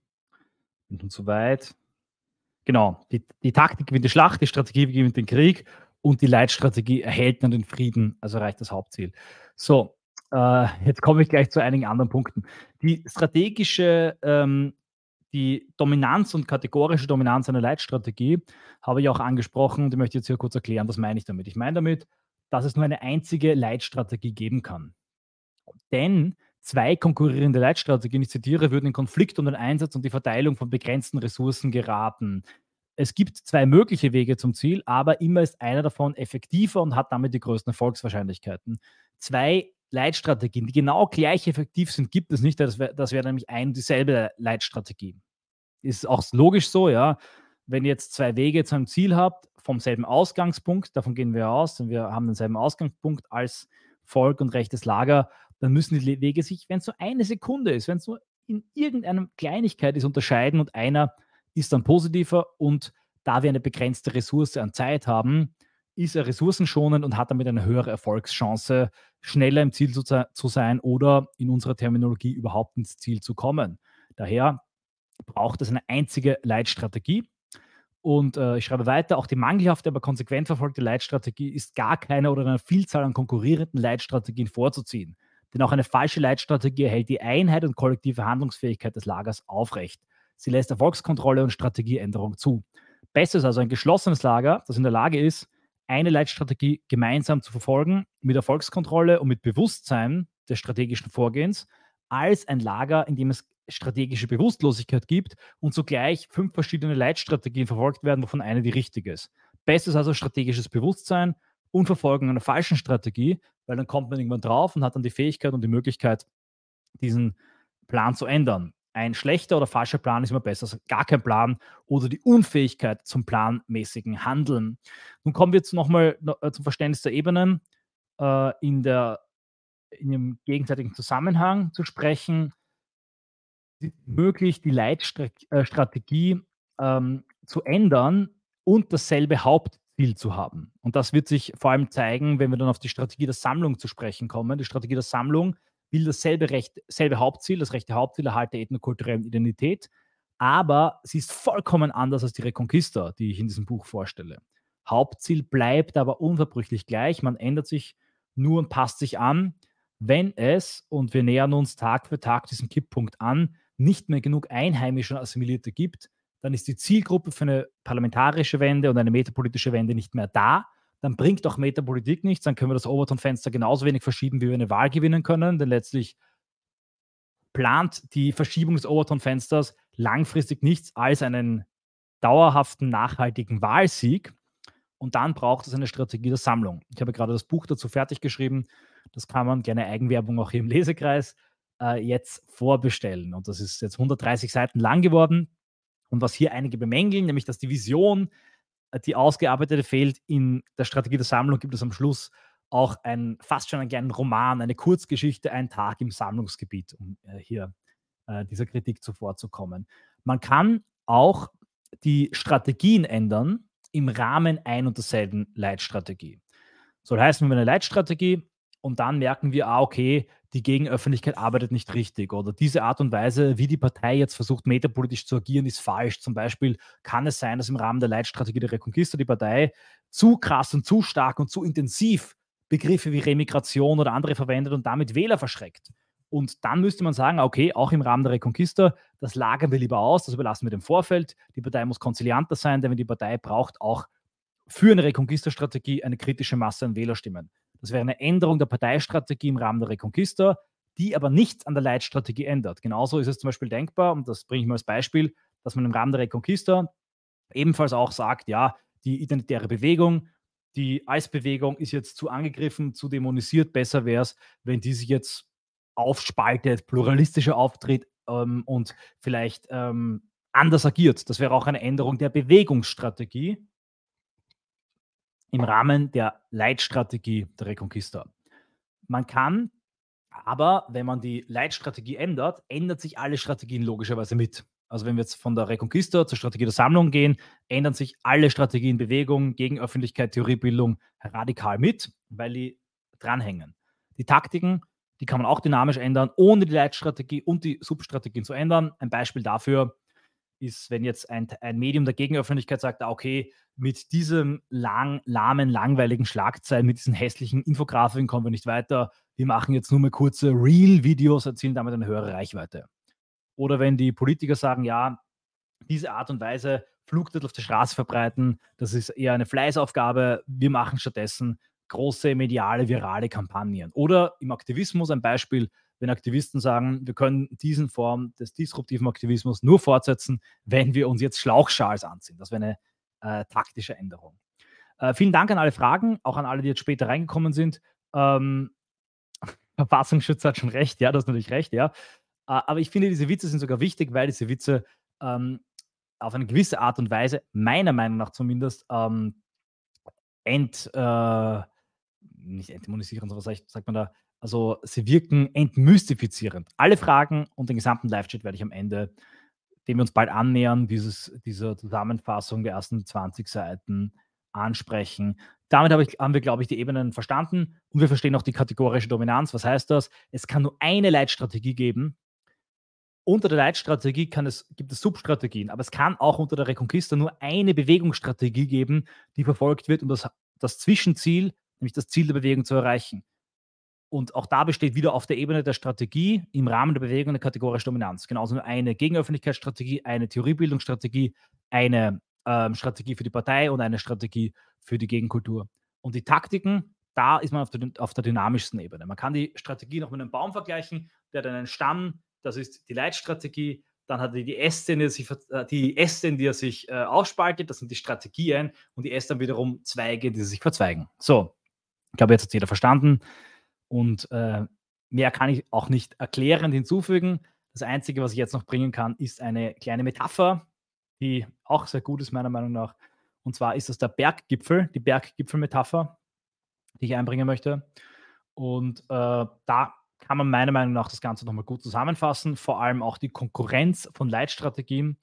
Bin schon zu weit. Genau, die Taktik gewinnt die Schlacht, die Strategie gewinnt den Krieg und die Leitstrategie erhält dann den Frieden, also erreicht das Hauptziel. So, jetzt komme ich gleich zu einigen anderen Punkten. Die strategische, die Dominanz und kategorische Dominanz einer Leitstrategie habe ich auch angesprochen und ich möchte jetzt hier kurz erklären, was meine ich damit. Ich meine damit, dass es nur eine einzige Leitstrategie geben kann. Denn zwei konkurrierende Leitstrategien, ich zitiere, würden in Konflikt um den Einsatz und die Verteilung von begrenzten Ressourcen geraten. Es gibt zwei mögliche Wege zum Ziel, aber immer ist einer davon effektiver und hat damit die größten Erfolgswahrscheinlichkeiten. Zwei Leitstrategien, die genau gleich effektiv sind, gibt es nicht. Das wäre nämlich ein und dieselbe Leitstrategie. Ist auch logisch so, ja. Wenn ihr jetzt zwei Wege zu einem Ziel habt, vom selben Ausgangspunkt, davon gehen wir aus, und wir haben denselben Ausgangspunkt als Volk und rechtes Lager, dann müssen die Wege sich, wenn es so eine Sekunde ist, wenn es nur in irgendeiner Kleinigkeit ist, unterscheiden und einer ist dann positiver und da wir eine begrenzte Ressource an Zeit haben, ist er ressourcenschonend und hat damit eine höhere Erfolgschance, schneller im Ziel zu sein oder in unserer Terminologie überhaupt ins Ziel zu kommen. Daher braucht es eine einzige Leitstrategie. Und ich schreibe weiter, auch die mangelhafte, aber konsequent verfolgte Leitstrategie ist gar keine oder eine Vielzahl an konkurrierenden Leitstrategien vorzuziehen. Denn auch eine falsche Leitstrategie erhält die Einheit und kollektive Handlungsfähigkeit des Lagers aufrecht. Sie lässt Erfolgskontrolle und Strategieänderung zu. Besser ist also ein geschlossenes Lager, das in der Lage ist, eine Leitstrategie gemeinsam zu verfolgen, mit Erfolgskontrolle und mit Bewusstsein des strategischen Vorgehens, als ein Lager, in dem es strategische Bewusstlosigkeit gibt und zugleich 5 verschiedene Leitstrategien verfolgt werden, wovon eine die richtige ist. Bestes also strategisches Bewusstsein und Verfolgen einer falschen Strategie, weil dann kommt man irgendwann drauf und hat dann die Fähigkeit und die Möglichkeit, diesen Plan zu ändern. Ein schlechter oder falscher Plan ist immer besser als gar kein Plan oder die Unfähigkeit zum planmäßigen Handeln. Nun kommen wir jetzt nochmal zum Verständnis der Ebenen in dem gegenseitigen Zusammenhang zu sprechen. Möglich, die Leitstrategie zu ändern und dasselbe Hauptziel zu haben. Und das wird sich vor allem zeigen, wenn wir dann auf die Strategie der Sammlung zu sprechen kommen. Die Strategie der Sammlung will selbe Hauptziel, das rechte Hauptziel, Erhalt der ethnokulturellen Identität, aber sie ist vollkommen anders als die Reconquista, die ich in diesem Buch vorstelle. Hauptziel bleibt aber unverbrüchlich gleich, man ändert sich nur und passt sich an, wenn es, und wir nähern uns Tag für Tag diesem Kipppunkt an, nicht mehr genug Einheimische und Assimilierte gibt, dann ist die Zielgruppe für eine parlamentarische Wende und eine metapolitische Wende nicht mehr da. Dann bringt auch Metapolitik nichts. Dann können wir das Overton-Fenster genauso wenig verschieben, wie wir eine Wahl gewinnen können. Denn letztlich plant die Verschiebung des Overton-Fensters langfristig nichts als einen dauerhaften, nachhaltigen Wahlsieg. Und dann braucht es eine Strategie der Sammlung. Ich habe gerade das Buch dazu fertig geschrieben. Das kann man, gerne Eigenwerbung auch hier im Lesekreis, jetzt vorbestellen. Und das ist jetzt 130 Seiten lang geworden. Und was hier einige bemängeln, nämlich dass die Vision, die ausgearbeitete fehlt, in der Strategie der Sammlung gibt es am Schluss auch fast schon einen kleinen Roman, eine Kurzgeschichte, ein Tag im Sammlungsgebiet, um hier dieser Kritik zuvorzukommen. Man kann auch die Strategien ändern im Rahmen ein und derselben Leitstrategie. Soll heißen, wir haben eine Leitstrategie und dann merken wir, okay, die Gegenöffentlichkeit arbeitet nicht richtig oder diese Art und Weise, wie die Partei jetzt versucht, metapolitisch zu agieren, ist falsch. Zum Beispiel kann es sein, dass im Rahmen der Leitstrategie der Reconquista die Partei zu krass und zu stark und zu intensiv Begriffe wie Remigration oder andere verwendet und damit Wähler verschreckt. Und dann müsste man sagen, okay, auch im Rahmen der Reconquista, das lagern wir lieber aus, das überlassen wir dem Vorfeld. Die Partei muss konzilianter sein, denn die Partei braucht auch für eine Reconquista-Strategie eine kritische Masse an Wählerstimmen. Das wäre eine Änderung der Parteistrategie im Rahmen der Reconquista, die aber nichts an der Leitstrategie ändert. Genauso ist es zum Beispiel denkbar, und das bringe ich mal als Beispiel, dass man im Rahmen der Reconquista ebenfalls auch sagt, ja, die identitäre Bewegung, die Eisbewegung ist jetzt zu angegriffen, zu dämonisiert. Besser wäre es, wenn die sich jetzt aufspaltet, pluralistischer auftritt und vielleicht anders agiert. Das wäre auch eine Änderung der Bewegungsstrategie im Rahmen der Leitstrategie der Reconquista. Man kann aber, wenn man die Leitstrategie ändert, ändert sich alle Strategien logischerweise mit. Also wenn wir jetzt von der Reconquista zur Strategie der Sammlung gehen, ändern sich alle Strategien, Bewegung, Gegenöffentlichkeit, Theoriebildung radikal mit, weil die dranhängen. Die Taktiken, die kann man auch dynamisch ändern, ohne die Leitstrategie und die Substrategien zu ändern. Ein Beispiel dafür ist, wenn jetzt ein Medium der Gegenöffentlichkeit sagt, okay, mit diesem lahmen, langweiligen Schlagzeilen, mit diesen hässlichen Infografiken kommen wir nicht weiter. Wir machen jetzt nur mal kurze Real-Videos, erzielen damit eine höhere Reichweite. Oder wenn die Politiker sagen, ja, diese Art und Weise, Flugtitel auf der Straße verbreiten, das ist eher eine Fleißaufgabe. Wir machen stattdessen große mediale, virale Kampagnen. Oder im Aktivismus ein Beispiel, wenn Aktivisten sagen, wir können diesen Form des disruptiven Aktivismus nur fortsetzen, wenn wir uns jetzt Schlauchschals anziehen. Das wäre eine taktische Änderung. Vielen Dank an alle Fragen, auch an alle, die jetzt später reingekommen sind. Verfassungsschutz hat schon recht, ja, das ist natürlich recht, ja. Aber ich finde, diese Witze sind sogar wichtig, weil diese Witze auf eine gewisse Art und Weise, meiner Meinung nach zumindest, ent, nicht entdämonisieren, so was sagt man da, also sie wirken entmystifizierend. Alle Fragen und den gesamten Live-Chat werde ich am Ende, dem wir uns bald annähern, dieser Zusammenfassung der ersten 20 Seiten ansprechen. Damit haben wir, glaube ich, die Ebenen verstanden und wir verstehen auch die kategorische Dominanz. Was heißt das? Es kann nur eine Leitstrategie geben. Unter der Leitstrategie gibt es Substrategien, aber es kann auch unter der Reconquista nur eine Bewegungsstrategie geben, die verfolgt wird, um das Zwischenziel, nämlich das Ziel der Bewegung zu erreichen. Und auch da besteht wieder auf der Ebene der Strategie im Rahmen der Bewegung eine kategorische Dominanz. Genauso nur eine Gegenöffentlichkeitsstrategie, eine Theoriebildungsstrategie, eine Strategie für die Partei und eine Strategie für die Gegenkultur. Und die Taktiken, da ist man auf der dynamischsten Ebene. Man kann die Strategie noch mit einem Baum vergleichen, der hat einen Stamm, das ist die Leitstrategie, dann hat er die Äste, die er sich aufspaltet, das sind die Strategien und die Äste dann wiederum Zweige, die sich verzweigen. So, ich glaube, jetzt hat jeder verstanden. Und mehr kann ich auch nicht erklärend hinzufügen. Das Einzige, was ich jetzt noch bringen kann, ist eine kleine Metapher, die auch sehr gut ist, meiner Meinung nach. Und zwar ist das der Berggipfel, die Berggipfel-Metapher, die ich einbringen möchte. Und da kann man meiner Meinung nach das Ganze nochmal gut zusammenfassen, vor allem auch die Konkurrenz von Leitstrategien.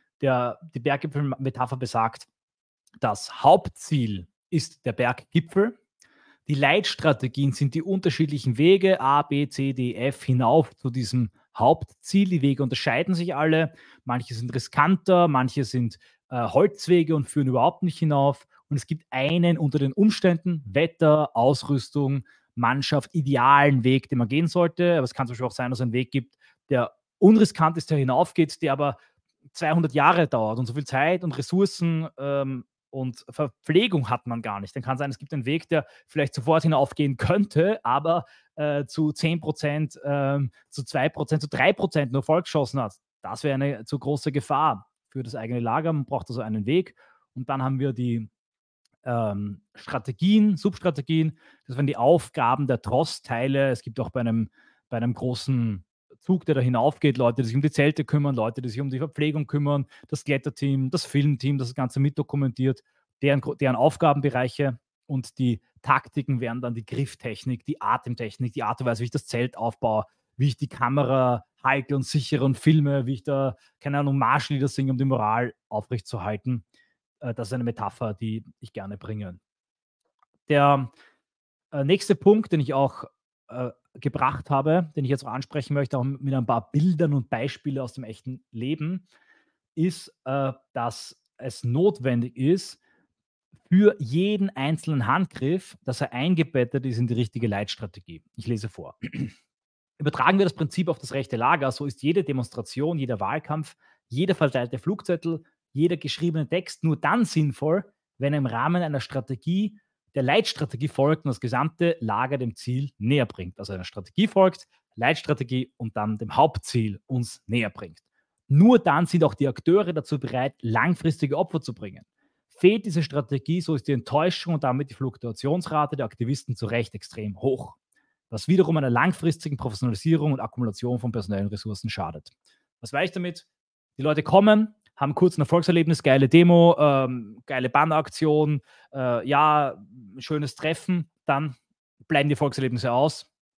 Die Berggipfel-Metapher besagt, das Hauptziel ist der Berggipfel. Die Leitstrategien sind die unterschiedlichen Wege, A, B, C, D, F, hinauf zu diesem Hauptziel. Die Wege unterscheiden sich alle. Manche sind riskanter, manche sind Holzwege und führen überhaupt nicht hinauf. Und es gibt einen unter den Umständen, Wetter, Ausrüstung, Mannschaft, idealen Weg, den man gehen sollte. Aber es kann zum Beispiel auch sein, dass es einen Weg gibt, der unriskant ist, der hinaufgeht, der aber 200 Jahre dauert und so viel Zeit und Ressourcen und Verpflegung hat man gar nicht. Dann kann es sein, es gibt einen Weg, der vielleicht sofort hinaufgehen könnte, aber zu 10%, zu 2%, zu 3% nur vollgeschossen hat. Das wäre eine zu große Gefahr für das eigene Lager. Man braucht also einen Weg. Und dann haben wir die Strategien, Substrategien. Das wären die Aufgaben der Trossteile. Es gibt auch bei einem großen Zug, der da hinaufgeht, Leute, die sich um die Zelte kümmern, Leute, die sich um die Verpflegung kümmern, das Kletterteam, das Filmteam, das Ganze mitdokumentiert, deren Aufgabenbereiche und die Taktiken wären dann die Grifftechnik, die Atemtechnik, die Art und Weise, wie ich das Zelt aufbaue, wie ich die Kamera halte und sichere und filme, wie ich da, keine Ahnung, Marschlieder singe, um die Moral aufrechtzuerhalten. Das ist eine Metapher, die ich gerne bringe. Der nächste Punkt, den ich auch gebracht habe, den ich jetzt auch ansprechen möchte, auch mit ein paar Bildern und Beispielen aus dem echten Leben, ist, dass es notwendig ist, für jeden einzelnen Handgriff, dass er eingebettet ist in die richtige Leitstrategie. Ich lese vor. Übertragen wir das Prinzip auf das rechte Lager, so ist jede Demonstration, jeder Wahlkampf, jeder verteilte Flugzettel, jeder geschriebene Text nur dann sinnvoll, wenn er im Rahmen einer Strategie der Leitstrategie folgt und das gesamte Lager dem Ziel näher bringt. Also einer Strategie folgt, Leitstrategie und dann dem Hauptziel uns näher bringt. Nur dann sind auch die Akteure dazu bereit, langfristige Opfer zu bringen. Fehlt diese Strategie, so ist die Enttäuschung und damit die Fluktuationsrate der Aktivisten zu Recht extrem hoch, was wiederum einer langfristigen Professionalisierung und Akkumulation von personellen Ressourcen schadet. Was weiß ich damit? Die Leute kommen, haben kurz ein Erfolgserlebnis, geile Demo, geile Banneraktion, ja, schönes Treffen, dann bleiben die Erfolgserlebnisse aus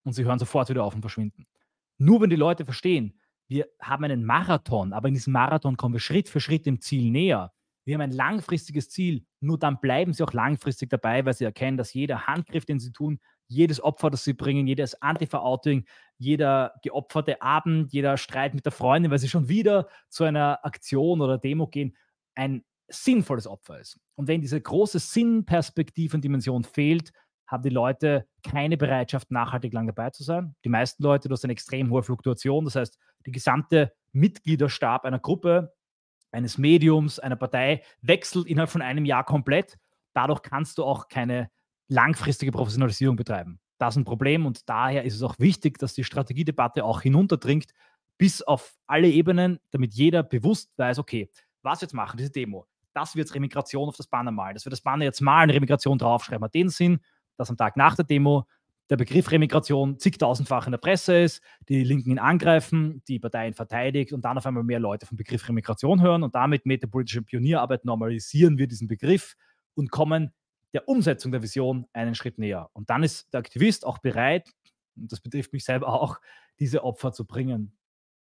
und sie hören sofort wieder auf und verschwinden. Nur wenn die Leute verstehen, wir haben einen Marathon, aber in diesem Marathon kommen wir Schritt für Schritt dem Ziel näher. Wir haben ein langfristiges Ziel, nur dann bleiben sie auch langfristig dabei, weil sie erkennen, dass jeder Handgriff, den sie tun, jedes Opfer, das sie bringen, jedes Antifa-Outing, jeder geopferte Abend, jeder Streit mit der Freundin, weil sie schon wieder zu einer Aktion oder Demo gehen, ein sinnvolles Opfer ist. Und wenn diese große Sinnperspektivendimension fehlt, haben die Leute keine Bereitschaft, nachhaltig lang dabei zu sein. Die meisten Leute, du hast eine extrem hohe Fluktuation. Das heißt, die gesamte Mitgliederstab einer Gruppe, eines Mediums, einer Partei wechselt innerhalb von einem Jahr komplett. Dadurch kannst du auch keine langfristige Professionalisierung betreiben. Das ist ein Problem und daher ist es auch wichtig, dass die Strategiedebatte auch hinunterdringt bis auf alle Ebenen, damit jeder bewusst weiß, okay, was wir jetzt machen, diese Demo, dass wir jetzt Remigration auf das Banner malen, dass wir das Banner jetzt malen, Remigration draufschreiben, hat den Sinn, dass am Tag nach der Demo der Begriff Remigration zigtausendfach in der Presse ist, die Linken ihn angreifen, die Partei ihn verteidigt und dann auf einmal mehr Leute vom Begriff Remigration hören und damit mit der politischen Pionierarbeit normalisieren wir diesen Begriff und kommen der Umsetzung der Vision einen Schritt näher. Und dann ist der Aktivist auch bereit, und das betrifft mich selber auch, diese Opfer zu bringen.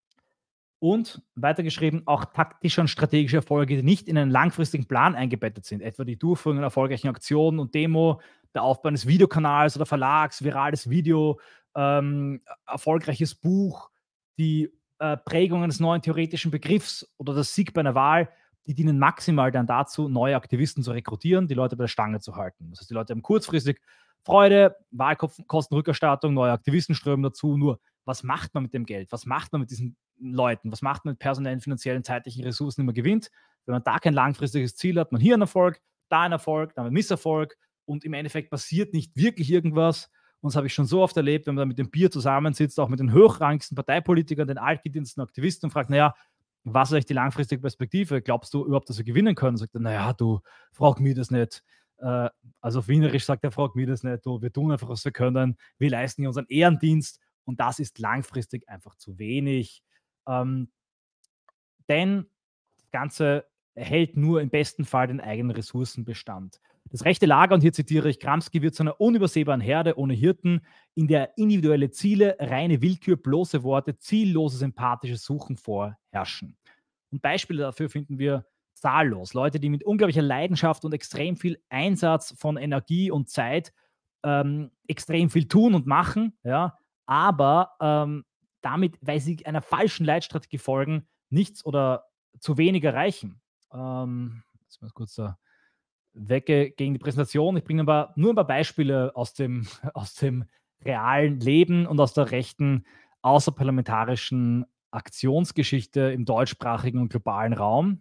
Und weitergeschrieben, auch taktische und strategische Erfolge, die nicht in einen langfristigen Plan eingebettet sind, etwa die Durchführung einer erfolgreichen Aktion und Demo, der Aufbau eines Videokanals oder Verlags, virales Video, erfolgreiches Buch, die Prägung eines neuen theoretischen Begriffs oder das Sieg bei einer Wahl, die dienen maximal dann dazu, neue Aktivisten zu rekrutieren, die Leute bei der Stange zu halten. Das heißt, die Leute haben kurzfristig Freude, Wahlkostenrückerstattung, neue Aktivisten strömen dazu, nur was macht man mit dem Geld? Was macht man mit diesen Leuten? Was macht man mit personellen, finanziellen, zeitlichen Ressourcen, die man gewinnt? Wenn man da kein langfristiges Ziel hat, man hier einen Erfolg, da einen Erfolg, dann einen Misserfolg und im Endeffekt passiert nicht wirklich irgendwas. Und das habe ich schon so oft erlebt, wenn man da mit dem Bier zusammensitzt, auch mit den hochrangigsten Parteipolitikern, den altgediensten Aktivisten und fragt, naja, was ist eigentlich die langfristige Perspektive? Glaubst du überhaupt, dass wir gewinnen können? Und sagt er, naja, du, frag mir das nicht. Also auf Wienerisch sagt er, frag mir das nicht. Du, wir tun einfach, was wir können. Wir leisten hier unseren Ehrendienst und das ist langfristig einfach zu wenig. Ähm, denn das Ganze erhält nur im besten Fall den eigenen Ressourcenbestand. Das rechte Lager, und hier zitiere ich Gramsci, wird zu einer unübersehbaren Herde ohne Hirten, in der individuelle Ziele, reine Willkür, bloße Worte, zielloses empathisches Suchen vorherrschen. Und Beispiele dafür finden wir zahllos. Leute, die mit unglaublicher Leidenschaft und extrem viel Einsatz von Energie und Zeit extrem viel tun und machen, ja, aber damit, weil sie einer falschen Leitstrategie folgen, nichts oder zu wenig erreichen. Jetzt mal kurz da wecke gegen die Präsentation. Ich bringe aber nur ein paar Beispiele aus dem, aus dem realen Leben und aus der rechten außerparlamentarischen Aktionsgeschichte im deutschsprachigen und globalen Raum.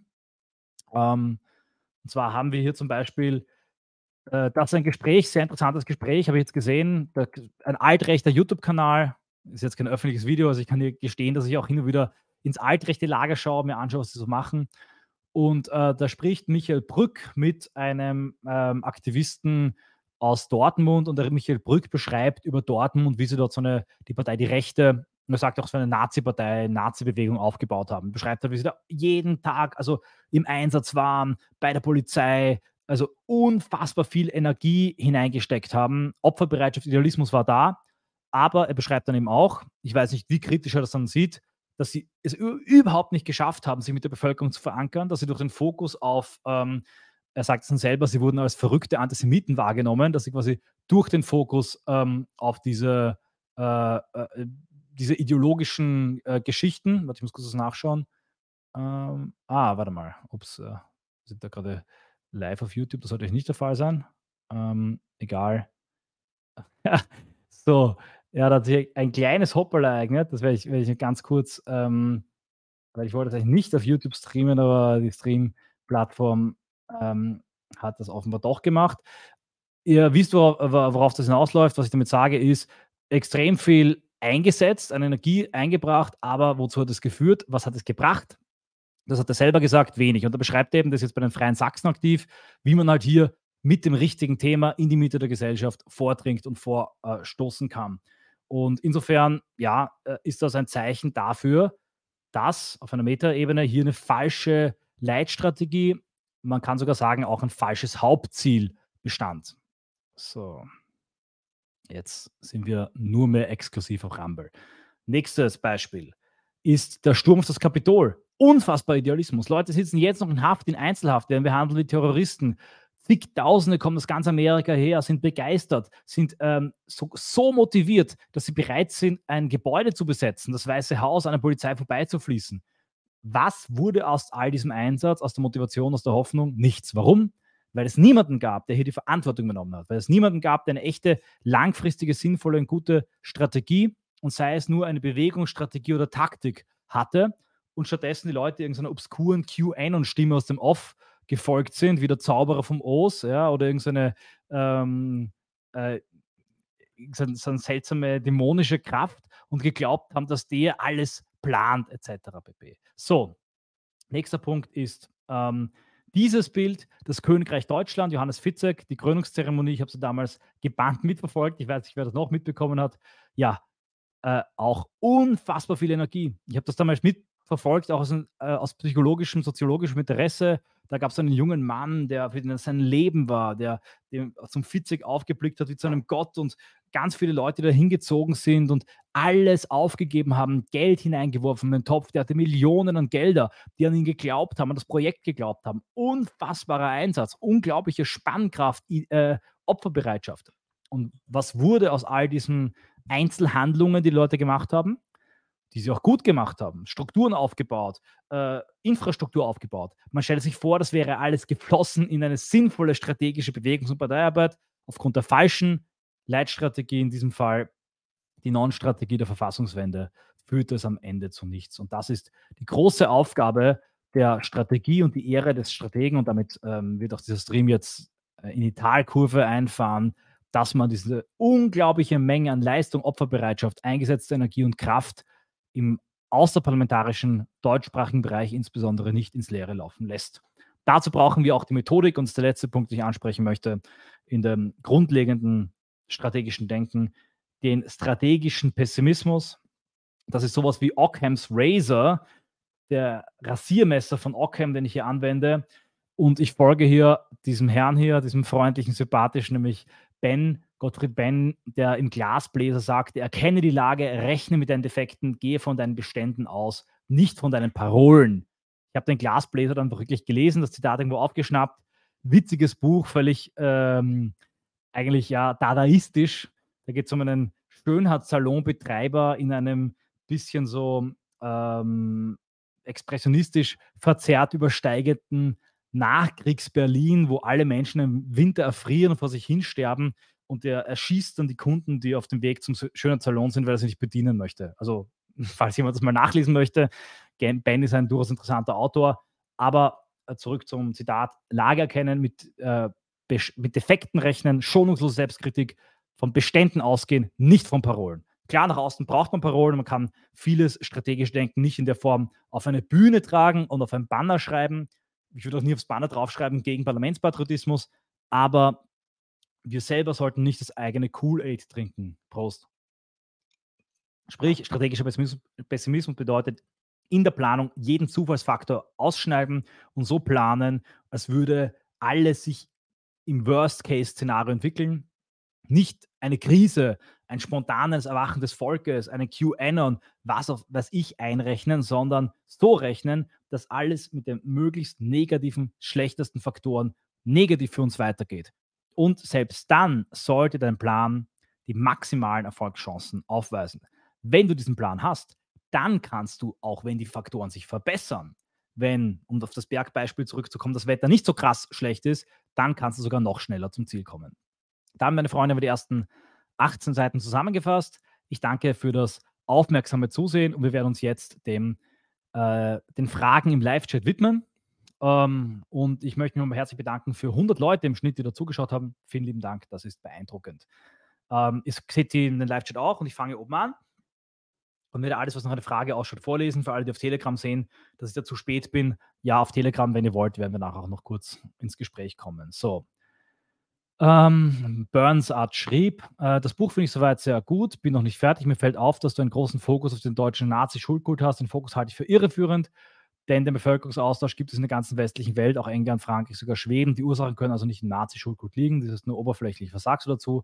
Und zwar haben wir hier zum Beispiel das ist ein Gespräch, sehr interessantes Gespräch, habe ich jetzt gesehen. Ein altrechter YouTube-Kanal, ist jetzt kein öffentliches Video, also ich kann dir gestehen, dass ich auch hin und wieder ins altrechte Lager schaue, mir anschaue, was sie so machen. Und da spricht Michael Brück mit einem Aktivisten aus Dortmund und der Michael Brück beschreibt über Dortmund, wie sie dort die Partei Die Rechte, und er sagt auch, so eine Nazi-Partei, Nazi-Bewegung aufgebaut haben. Beschreibt halt, wie sie da jeden Tag, also im Einsatz waren, bei der Polizei, also unfassbar viel Energie hineingesteckt haben. Opferbereitschaft, Idealismus war da, aber er beschreibt dann eben auch, ich weiß nicht, wie kritisch er das dann sieht, dass sie es überhaupt nicht geschafft haben, sich mit der Bevölkerung zu verankern, dass sie durch den Fokus auf, er sagt es dann selber, sie wurden als verrückte Antisemiten wahrgenommen, dass sie quasi durch den Fokus auf diese ideologischen Geschichten, warte, ich muss kurz was nachschauen. Warte mal, ups, wir sind da gerade live auf YouTube, das sollte eigentlich nicht der Fall sein. Egal. So, ja, da hat sich ein kleines Hoppala ereignet. Das werde ich ganz kurz, weil ich wollte das eigentlich nicht auf YouTube streamen, aber die Stream-Plattform hat das offenbar doch gemacht. Ihr wisst, worauf das hinausläuft. Was ich damit sage, ist extrem viel eingesetzt, an Energie eingebracht, aber wozu hat es geführt? Was hat es gebracht? Das hat er selber gesagt, wenig. Und er beschreibt eben, das ist jetzt bei den Freien Sachsen aktiv, wie man halt hier mit dem richtigen Thema in die Mitte der Gesellschaft vordringt und vorstoßen kann. Und insofern, ja, ist das ein Zeichen dafür, dass auf einer Metaebene hier eine falsche Leitstrategie, man kann sogar sagen, auch ein falsches Hauptziel bestand. So. Jetzt sind wir nur mehr exklusiv auf Rumble. Nächstes Beispiel ist der Sturm auf das Kapitol. Unfassbar Idealismus. Leute sitzen jetzt noch in Haft, in Einzelhaft, werden behandelt wie Terroristen. Zigtausende kommen aus ganz Amerika her, sind begeistert, sind so motiviert, dass sie bereit sind, ein Gebäude zu besetzen, das Weiße Haus an der Polizei vorbeizufließen. Was wurde aus all diesem Einsatz, aus der Motivation, aus der Hoffnung? Nichts. Warum? Weil es niemanden gab, der hier die Verantwortung übernommen hat. Weil es niemanden gab, der eine echte, langfristige, sinnvolle und gute Strategie und sei es nur eine Bewegungsstrategie oder Taktik hatte und stattdessen die Leute irgendeiner obskuren QAnon-Stimme aus dem Off gefolgt sind, wie der Zauberer vom Oz, ja, oder irgendeine äh, so eine seltsame dämonische Kraft und geglaubt haben, dass der alles plant, etc. pp. So, nächster Punkt ist dieses Bild, das Königreich Deutschland, Johannes Fitzek, die Krönungszeremonie, ich habe sie damals gebannt mitverfolgt, ich weiß nicht, wer das noch mitbekommen hat. Ja, auch unfassbar viel Energie. Ich habe das damals mitverfolgt, auch aus psychologischem, soziologischem Interesse. Da gab es einen jungen Mann, der für den sein Leben war, der zum Fitzek aufgeblickt hat wie zu einem Gott und ganz viele Leute, die da hingezogen sind und alles aufgegeben haben, Geld hineingeworfen in den Topf. Der hatte Millionen an Gelder, die an ihn geglaubt haben, an das Projekt geglaubt haben. Unfassbarer Einsatz, unglaubliche Spannkraft, Opferbereitschaft. Und was wurde aus all diesen Einzelhandlungen, die Leute gemacht haben, die sie auch gut gemacht haben, Strukturen aufgebaut, Infrastruktur aufgebaut. Man stellt sich vor, das wäre alles geflossen in eine sinnvolle strategische Bewegungs- und Parteiarbeit. Aufgrund der falschen Leitstrategie, in diesem Fall die Non-Strategie der Verfassungswende, führt es am Ende zu nichts. Und das ist die große Aufgabe der Strategie und die Ehre des Strategen. Und damit wird auch dieser Stream jetzt in die Talkurve einfahren, dass man diese unglaubliche Menge an Leistung, Opferbereitschaft, eingesetzte Energie und Kraft im außerparlamentarischen deutschsprachigen Bereich insbesondere nicht ins Leere laufen lässt. Dazu brauchen wir auch die Methodik, und das ist der letzte Punkt, den ich ansprechen möchte, in dem grundlegenden strategischen Denken, den strategischen Pessimismus. Das ist sowas wie Ockhams Razor, der Rasiermesser von Ockham, den ich hier anwende. Und ich folge hier diesem Herrn hier, diesem freundlichen, sympathischen, nämlich Gottfried Benn, der im Glasbläser sagte, erkenne die Lage, rechne mit deinen Defekten, gehe von deinen Beständen aus, nicht von deinen Parolen. Ich habe den Glasbläser dann wirklich gelesen, das Zitat irgendwo aufgeschnappt. Witziges Buch, völlig eigentlich ja dadaistisch. Da geht es um einen Schönheitssalonbetreiber in einem bisschen so expressionistisch verzerrt übersteigenden Nachkriegs-Berlin, wo alle Menschen im Winter erfrieren und vor sich hinsterben und der erschießt dann die Kunden, die auf dem Weg zum Schönheitssalon sind, weil er sie nicht bedienen möchte. Also, falls jemand das mal nachlesen möchte, Ben ist ein durchaus interessanter Autor, aber zurück zum Zitat, Lage erkennen, mit Defekten rechnen, schonungslose Selbstkritik, von Beständen ausgehen, nicht von Parolen. Klar, nach außen braucht man Parolen, man kann vieles strategisch denken, nicht in der Form auf eine Bühne tragen und auf ein Banner schreiben. Ich würde auch nie aufs Banner draufschreiben gegen Parlamentspatriotismus, aber wir selber sollten nicht das eigene Kool-Aid trinken. Prost. Sprich, strategischer Pessimismus bedeutet, in der Planung jeden Zufallsfaktor ausschneiden und so planen, als würde alles sich im Worst-Case-Szenario entwickeln. Nicht eine Krise, ein spontanes Erwachen des Volkes, eine QAnon, was ich einrechnen, sondern so rechnen, dass alles mit den möglichst negativen, schlechtesten Faktoren negativ für uns weitergeht. Und selbst dann sollte dein Plan die maximalen Erfolgschancen aufweisen. Wenn du diesen Plan hast, dann kannst du, auch wenn die Faktoren sich verbessern, wenn, um auf das Bergbeispiel zurückzukommen, das Wetter nicht so krass schlecht ist, dann kannst du sogar noch schneller zum Ziel kommen. Da haben meine Freunde über die ersten 18 Seiten zusammengefasst. Ich danke für das aufmerksame Zusehen und wir werden uns jetzt den Fragen im Live-Chat widmen. Und ich möchte mich nochmal herzlich bedanken für 100 Leute im Schnitt, die da zugeschaut haben. Vielen lieben Dank, das ist beeindruckend. Ihr seht die in den Live-Chat auch und ich fange oben an und werde alles, was nach einer Frage ausschaut, vorlesen. Für alle, die auf Telegram sehen, dass ich da zu spät bin. Ja, auf Telegram, wenn ihr wollt, werden wir nachher auch noch kurz ins Gespräch kommen. So, Burnsart schrieb, das Buch finde ich soweit sehr gut, bin noch nicht fertig. Mir fällt auf, dass du einen großen Fokus auf den deutschen Nazi-Schuldkult hast. Den Fokus halte ich für irreführend, denn den Bevölkerungsaustausch gibt es in der ganzen westlichen Welt, auch England, Frankreich, sogar Schweden. Die Ursachen können also nicht im Nazi-Schuldkult liegen, das ist nur oberflächlich. Was sagst du dazu?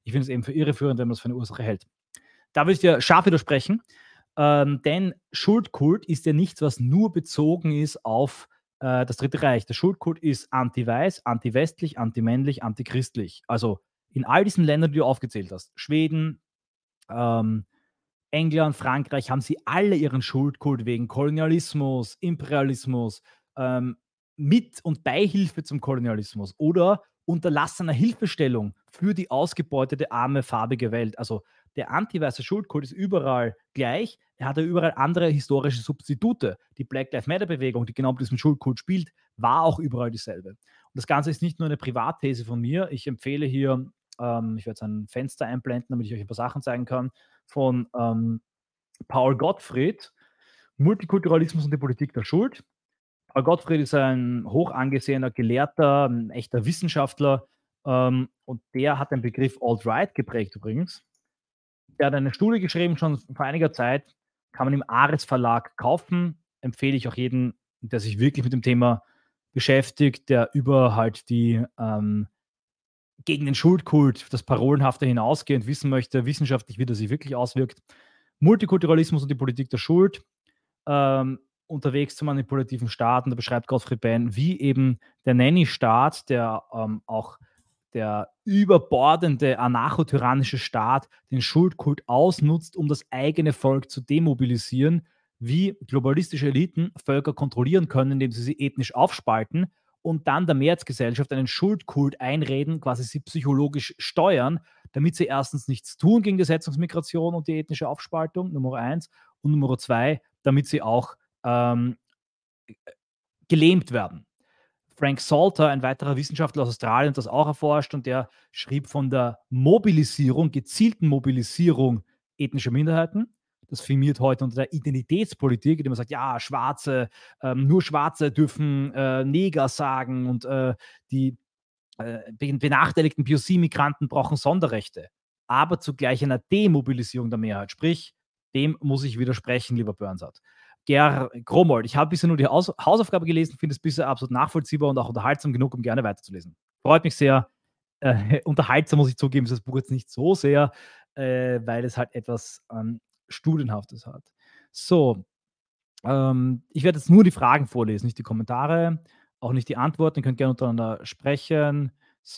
Ich finde es eben für irreführend, wenn man es für eine Ursache hält. Da würde ich dir scharf widersprechen, denn Schuldkult ist ja nichts, was nur bezogen ist auf das Dritte Reich. Der Schuldkult ist anti-weiß, anti-westlich, anti-männlich, antichristlich. Also in all diesen Ländern, die du aufgezählt hast, Schweden, ähm, England, Frankreich, haben sie alle ihren Schuldkult wegen Kolonialismus, Imperialismus, ähm, Mit- und Beihilfe zum Kolonialismus oder unterlassener Hilfestellung für die ausgebeutete arme farbige Welt. Also der anti-weiße Schuldkult ist überall gleich. Er hat ja überall andere historische Substitute. Die Black Lives Matter Bewegung, die genau mit diesem Schuldkult spielt, war auch überall dieselbe. Und das Ganze ist nicht nur eine Privatthese von mir. Ich empfehle hier, ich werde jetzt ein Fenster einblenden, damit ich euch ein paar Sachen zeigen kann, von Paul Gottfried, Multikulturalismus und die Politik der Schuld. Paul Gottfried ist ein hoch angesehener Gelehrter, ein echter Wissenschaftler, und der hat den Begriff Alt-Right geprägt übrigens. Der hat eine Studie geschrieben, schon vor einiger Zeit, kann man im Ares Verlag kaufen. Empfehle ich auch jedem, der sich wirklich mit dem Thema beschäftigt, der über halt die gegen den Schuldkult, das Parolenhafte hinausgehend wissen möchte, wissenschaftlich, wie das sich wirklich auswirkt. Multikulturalismus und die Politik der Schuld, unterwegs zu manipulativen Staaten. Da beschreibt Gottfried Benn, wie eben der Nanny-Staat, der auch der überbordende anarchotyrannische Staat den Schuldkult ausnutzt, um das eigene Volk zu demobilisieren, wie globalistische Eliten Völker kontrollieren können, indem sie ethnisch aufspalten und dann der Mehrheitsgesellschaft einen Schuldkult einreden, quasi sie psychologisch steuern, damit sie erstens nichts tun gegen die Setzungsmigration und die ethnische Aufspaltung, Nummer eins, und Nummer zwei, damit sie auch gelähmt werden. Frank Salter, ein weiterer Wissenschaftler aus Australien, hat das auch erforscht und der schrieb von der Mobilisierung, gezielten Mobilisierung ethnischer Minderheiten. Das firmiert heute unter der Identitätspolitik, indem man sagt, ja, Schwarze, nur Schwarze dürfen Neger sagen und die benachteiligten POC-Migranten brauchen Sonderrechte, aber zugleich einer Demobilisierung der Mehrheit. Sprich, dem muss ich widersprechen, lieber Börnsat. Ger Gromold, ich habe bisher nur die Hausaufgabe gelesen, finde es bisher absolut nachvollziehbar und auch unterhaltsam genug, um gerne weiterzulesen. Freut mich sehr. Unterhaltsam muss ich zugeben, ist das Buch jetzt nicht so sehr, weil es halt etwas Studienhaftes hat. So, ich werde jetzt nur die Fragen vorlesen, nicht die Kommentare, auch nicht die Antworten. Ihr könnt gerne untereinander sprechen.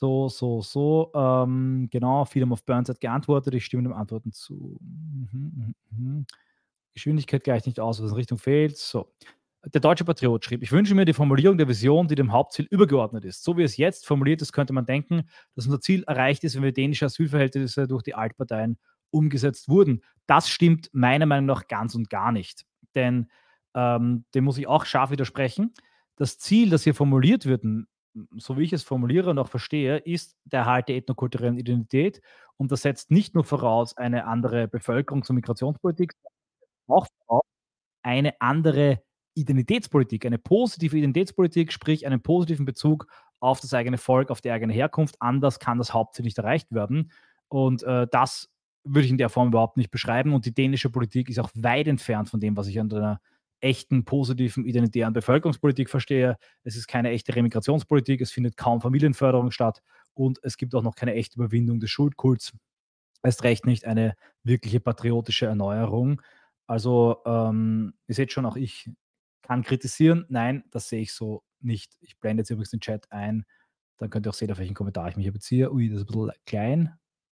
Genau, viele haben auf Burns geantwortet. Ich stimme dem Antworten zu. Geschwindigkeit gleicht nicht aus, was in Richtung fehlt. So. Der deutsche Patriot schrieb: Ich wünsche mir die Formulierung der Vision, die dem Hauptziel übergeordnet ist. So wie es jetzt formuliert ist, könnte man denken, dass unser Ziel erreicht ist, wenn wir dänische Asylverhältnisse durch die Altparteien umgesetzt wurden. Das stimmt meiner Meinung nach ganz und gar nicht. Denn dem muss ich auch scharf widersprechen. Das Ziel, das hier formuliert wird, so wie ich es formuliere und auch verstehe, ist der Erhalt der ethnokulturellen Identität. Und das setzt nicht nur voraus eine andere Bevölkerungs- und Migrationspolitik, sondern auch voraus eine andere Identitätspolitik, eine positive Identitätspolitik, sprich einen positiven Bezug auf das eigene Volk, auf die eigene Herkunft. Anders kann das Hauptziel nicht erreicht werden. Und das würde ich in der Form überhaupt nicht beschreiben. Und die dänische Politik ist auch weit entfernt von dem, was ich unter einer echten, positiven, identitären Bevölkerungspolitik verstehe. Es ist keine echte Remigrationspolitik, es findet kaum Familienförderung statt und es gibt auch noch keine echte Überwindung des Schuldkults. Erst recht nicht eine wirkliche patriotische Erneuerung. Also, ihr seht schon, auch ich kann kritisieren. Nein, das sehe ich so nicht. Ich blende jetzt übrigens den Chat ein, dann könnt ihr auch sehen, auf welchen Kommentar ich mich hier beziehe. Ui, das ist 'n bisschen klein.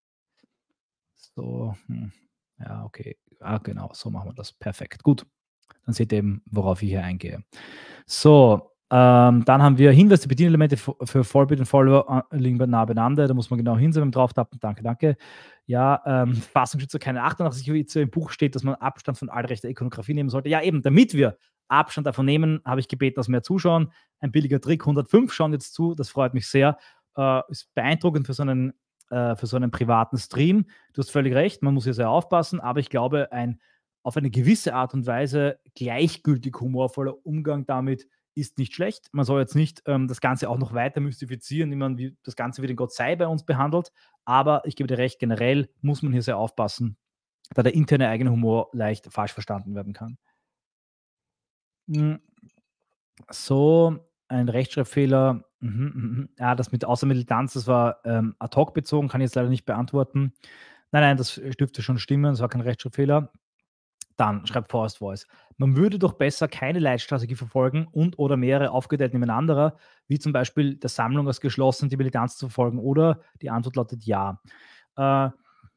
So, ja, okay. Ah, genau, so machen wir das. Perfekt. Gut. Dann seht ihr eben, worauf ich hier eingehe. So, dann haben wir Hinweise, Bedienelemente für Vollbild und Follower liegen nah beieinander. Da muss man genau hinsehen beim Drauftappen. Danke, danke. Ja, Verfassungsschützer keine 88, wie es im Buch steht, dass man Abstand von allrechter Ikonografie nehmen sollte. Ja, eben, damit wir Abstand davon nehmen, habe ich gebeten, dass mehr zuschauen. Ein billiger Trick, 105 schauen jetzt zu, das freut mich sehr. Ist beeindruckend für so einen privaten Stream. Du hast völlig recht, man muss hier sehr aufpassen, aber ich glaube, ein auf eine gewisse Art und Weise gleichgültig humorvoller Umgang damit ist nicht schlecht. Man soll jetzt nicht das Ganze auch noch weiter mystifizieren, wie man das Ganze wie den Gott sei bei uns behandelt. Aber ich gebe dir recht, generell muss man hier sehr aufpassen, da der interne eigene Humor leicht falsch verstanden werden kann. Mm, So, ein Rechtschreibfehler. Ja, das mit außer Militanz, das war, ad hoc bezogen, kann ich jetzt leider nicht beantworten. Nein, das dürfte schon stimmen, das war kein Rechtschreibfehler. Dann schreibt Forest Voice: „Man würde doch besser keine Leitstrategie verfolgen und/oder mehrere aufgeteilt nebeneinander, wie zum Beispiel der Sammlung als geschlossen die Militanz zu verfolgen, oder?“ Die Antwort lautet ja. Äh,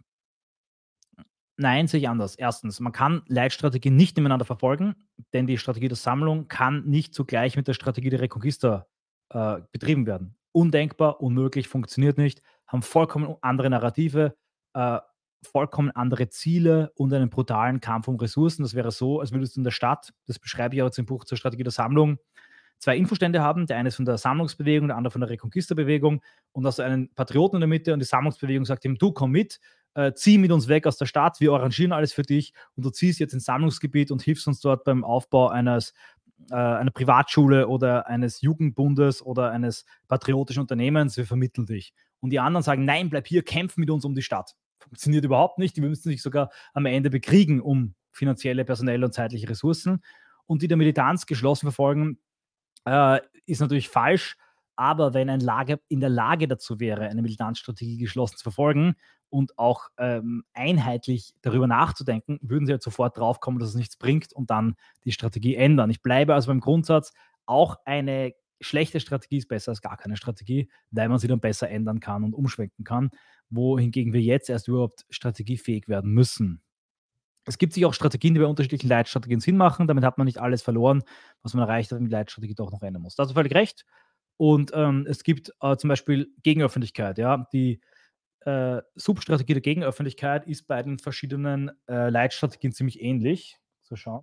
nein, sehe ich anders. Erstens, man kann Leitstrategien nicht nebeneinander verfolgen, denn die Strategie der Sammlung kann nicht zugleich mit der Strategie der Reconquista, betrieben werden. Undenkbar, unmöglich, funktioniert nicht, haben vollkommen andere Narrative, äh, vollkommen andere Ziele und einen brutalen Kampf um Ressourcen. Das wäre so, als würdest du in der Stadt, das beschreibe ich auch jetzt im Buch zur Strategie der Sammlung, zwei Infostände haben. Der eine ist von der Sammlungsbewegung, der andere von der Reconquista-Bewegung. Und hast du einen Patrioten in der Mitte und die Sammlungsbewegung sagt ihm: Du komm mit, zieh mit uns weg aus der Stadt, wir arrangieren alles für dich und du ziehst jetzt ins Sammlungsgebiet und hilfst uns dort beim Aufbau einer Privatschule oder eines Jugendbundes oder eines patriotischen Unternehmens, wir vermitteln dich. Und die anderen sagen: Nein, bleib hier, kämpf mit uns um die Stadt. Funktioniert überhaupt nicht. Die müssen sich sogar am Ende bekriegen um finanzielle, personelle und zeitliche Ressourcen. Und die der Militanz geschlossen verfolgen, ist natürlich falsch, aber wenn ein Lager in der Lage dazu wäre, eine Militanzstrategie geschlossen zu verfolgen und auch einheitlich darüber nachzudenken, würden sie halt sofort draufkommen, dass es nichts bringt und dann die Strategie ändern. Ich bleibe also beim Grundsatz, auch eine schlechte Strategie ist besser als gar keine Strategie, weil man sie dann besser ändern kann und umschwenken kann, wohingegen wir jetzt erst überhaupt strategiefähig werden müssen. Es gibt sicher auch Strategien, die bei unterschiedlichen Leitstrategien Sinn machen. Damit hat man nicht alles verloren, was man erreicht hat, wenn die Leitstrategie doch noch ändern muss. Da hast du völlig recht. Und es gibt zum Beispiel Gegenöffentlichkeit. Ja? Die Substrategie der Gegenöffentlichkeit ist bei den verschiedenen Leitstrategien ziemlich ähnlich. So schauen.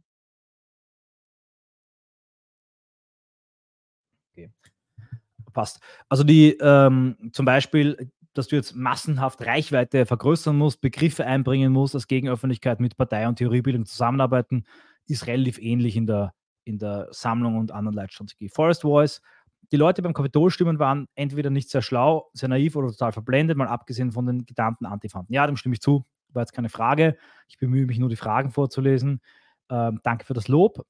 Okay. Passt. Also die zum Beispiel, dass du jetzt massenhaft Reichweite vergrößern musst, Begriffe einbringen musst, als Gegenöffentlichkeit mit Partei und Theoriebildung zusammenarbeiten, ist relativ ähnlich in der Sammlung und anderen Leitstrategie. Forest Voice: Die Leute beim Kapitolstimmen waren entweder nicht sehr schlau, sehr naiv oder total verblendet, mal abgesehen von den genannten Antifanten. Ja, dem stimme ich zu. War jetzt keine Frage. Ich bemühe mich nur, die Fragen vorzulesen. Danke für das Lob.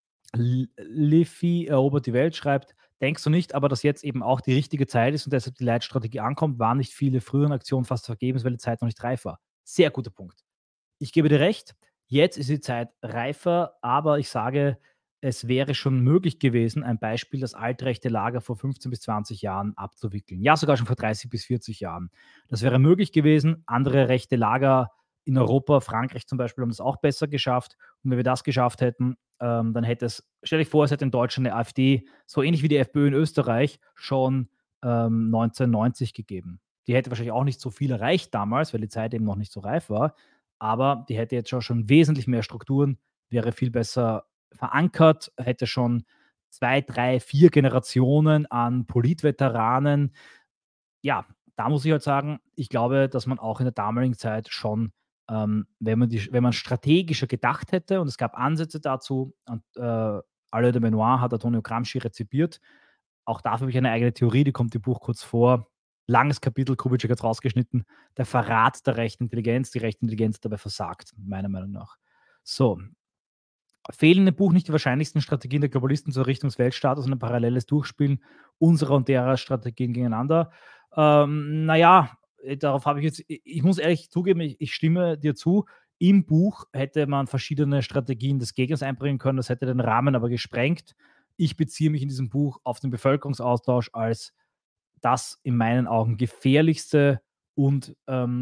Liffy erobert die Welt schreibt: Denkst du nicht aber, dass jetzt eben auch die richtige Zeit ist und deshalb die Leitstrategie ankommt? Waren nicht viele früheren Aktionen fast vergebens, weil die Zeit noch nicht reif war? Sehr guter Punkt. Ich gebe dir recht, jetzt ist die Zeit reifer, aber ich sage, es wäre schon möglich gewesen, ein Beispiel das altrechte Lager vor 15 bis 20 Jahren abzuwickeln. Ja, sogar schon vor 30 bis 40 Jahren. Das wäre möglich gewesen. Andere rechte Lager in Europa, Frankreich zum Beispiel, haben das auch besser geschafft. Und wenn wir das geschafft hätten, dann hätte es, stell dich vor, es hätte in Deutschland eine AfD, so ähnlich wie die FPÖ in Österreich, schon 1990 gegeben. Die hätte wahrscheinlich auch nicht so viel erreicht damals, weil die Zeit eben noch nicht so reif war, aber die hätte jetzt schon wesentlich mehr Strukturen, wäre viel besser verankert, hätte schon 2, 3, 4 Generationen an Politveteranen. Ja, da muss ich halt sagen, ich glaube, dass man auch in der damaligen Zeit schon, wenn man strategischer gedacht hätte und es gab Ansätze dazu und, Alain de Benoit hat Antonio Gramsci rezipiert. Auch dafür habe ich eine eigene Theorie, die kommt im Buch kurz vor. Langes Kapitel, Kubitschek hat's rausgeschnitten. Der Verrat der rechten Intelligenz. Die rechte Intelligenz hat dabei versagt, meiner Meinung nach. So, fehlen im Buch nicht die wahrscheinlichsten Strategien der Globalisten zur Errichtung des Weltstaates und ein paralleles Durchspielen unserer und derer Strategien gegeneinander? Naja, darauf habe ich jetzt, ich muss ehrlich zugeben, ich stimme dir zu. Im Buch hätte man verschiedene Strategien des Gegners einbringen können, das hätte den Rahmen aber gesprengt. Ich beziehe mich in diesem Buch auf den Bevölkerungsaustausch als das in meinen Augen gefährlichste und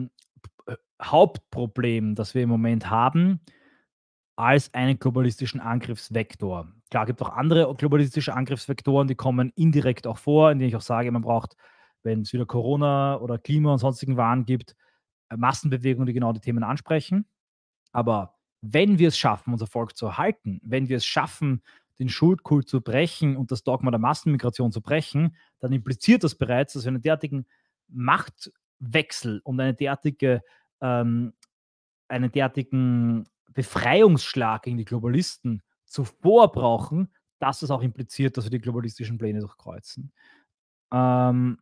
Hauptproblem, das wir im Moment haben, als einen globalistischen Angriffsvektor. Klar, gibt auch andere globalistische Angriffsvektoren, die kommen indirekt auch vor, in denen ich auch sage, man braucht, wenn es wieder Corona oder Klima und sonstigen Wahn gibt, Massenbewegungen, die genau die Themen ansprechen. Aber wenn wir es schaffen, unser Volk zu erhalten, wenn wir es schaffen, den Schuldkult zu brechen und das Dogma der Massenmigration zu brechen, dann impliziert das bereits, dass wir einen derartigen Machtwechsel und ähm, einen derartigen Befreiungsschlag gegen die Globalisten zuvor brauchen, dass es auch impliziert, dass wir die globalistischen Pläne durchkreuzen. Ähm,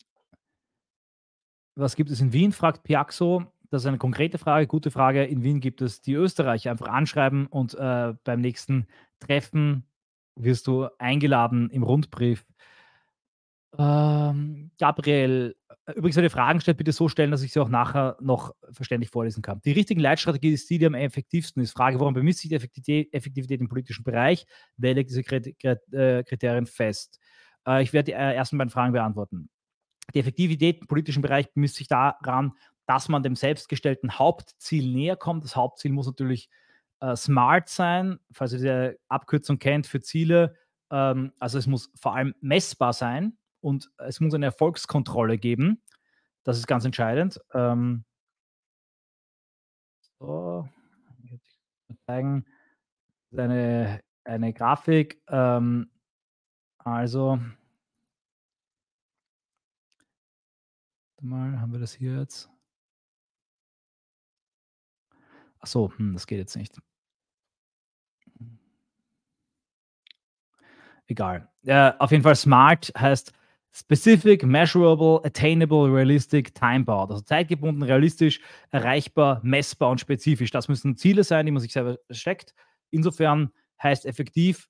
Was gibt es in Wien, fragt Piaxo. Das ist eine konkrete Frage, gute Frage. In Wien gibt es die Österreicher. Einfach anschreiben und beim nächsten Treffen wirst du eingeladen im Rundbrief. Gabriel, übrigens, wenn ihr Fragen stellt, bitte so stellen, dass ich sie auch nachher noch verständlich vorlesen kann. Die richtige Leitstrategie ist die, die am effektivsten ist. Frage, woran bemisst sich die Effektivität im politischen Bereich? Wer legt diese Kriterien fest? Ich werde die ersten beiden Fragen beantworten. Die Effektivität im politischen Bereich bemisst sich daran, dass man dem selbstgestellten Hauptziel näher kommt. Das Hauptziel muss natürlich SMART sein, falls ihr diese Abkürzung kennt für Ziele. Also es muss vor allem messbar sein und es muss eine Erfolgskontrolle geben. Das ist ganz entscheidend. So, jetzt zeigen eine Grafik. Also, mal haben wir das hier jetzt. Ach so, das geht jetzt nicht. Egal. Auf jeden Fall SMART heißt Specific, Measurable, Attainable, Realistic, Time-bound. Also zeitgebunden, realistisch, erreichbar, messbar und spezifisch. Das müssen Ziele sein, die man sich selber steckt. Insofern heißt effektiv,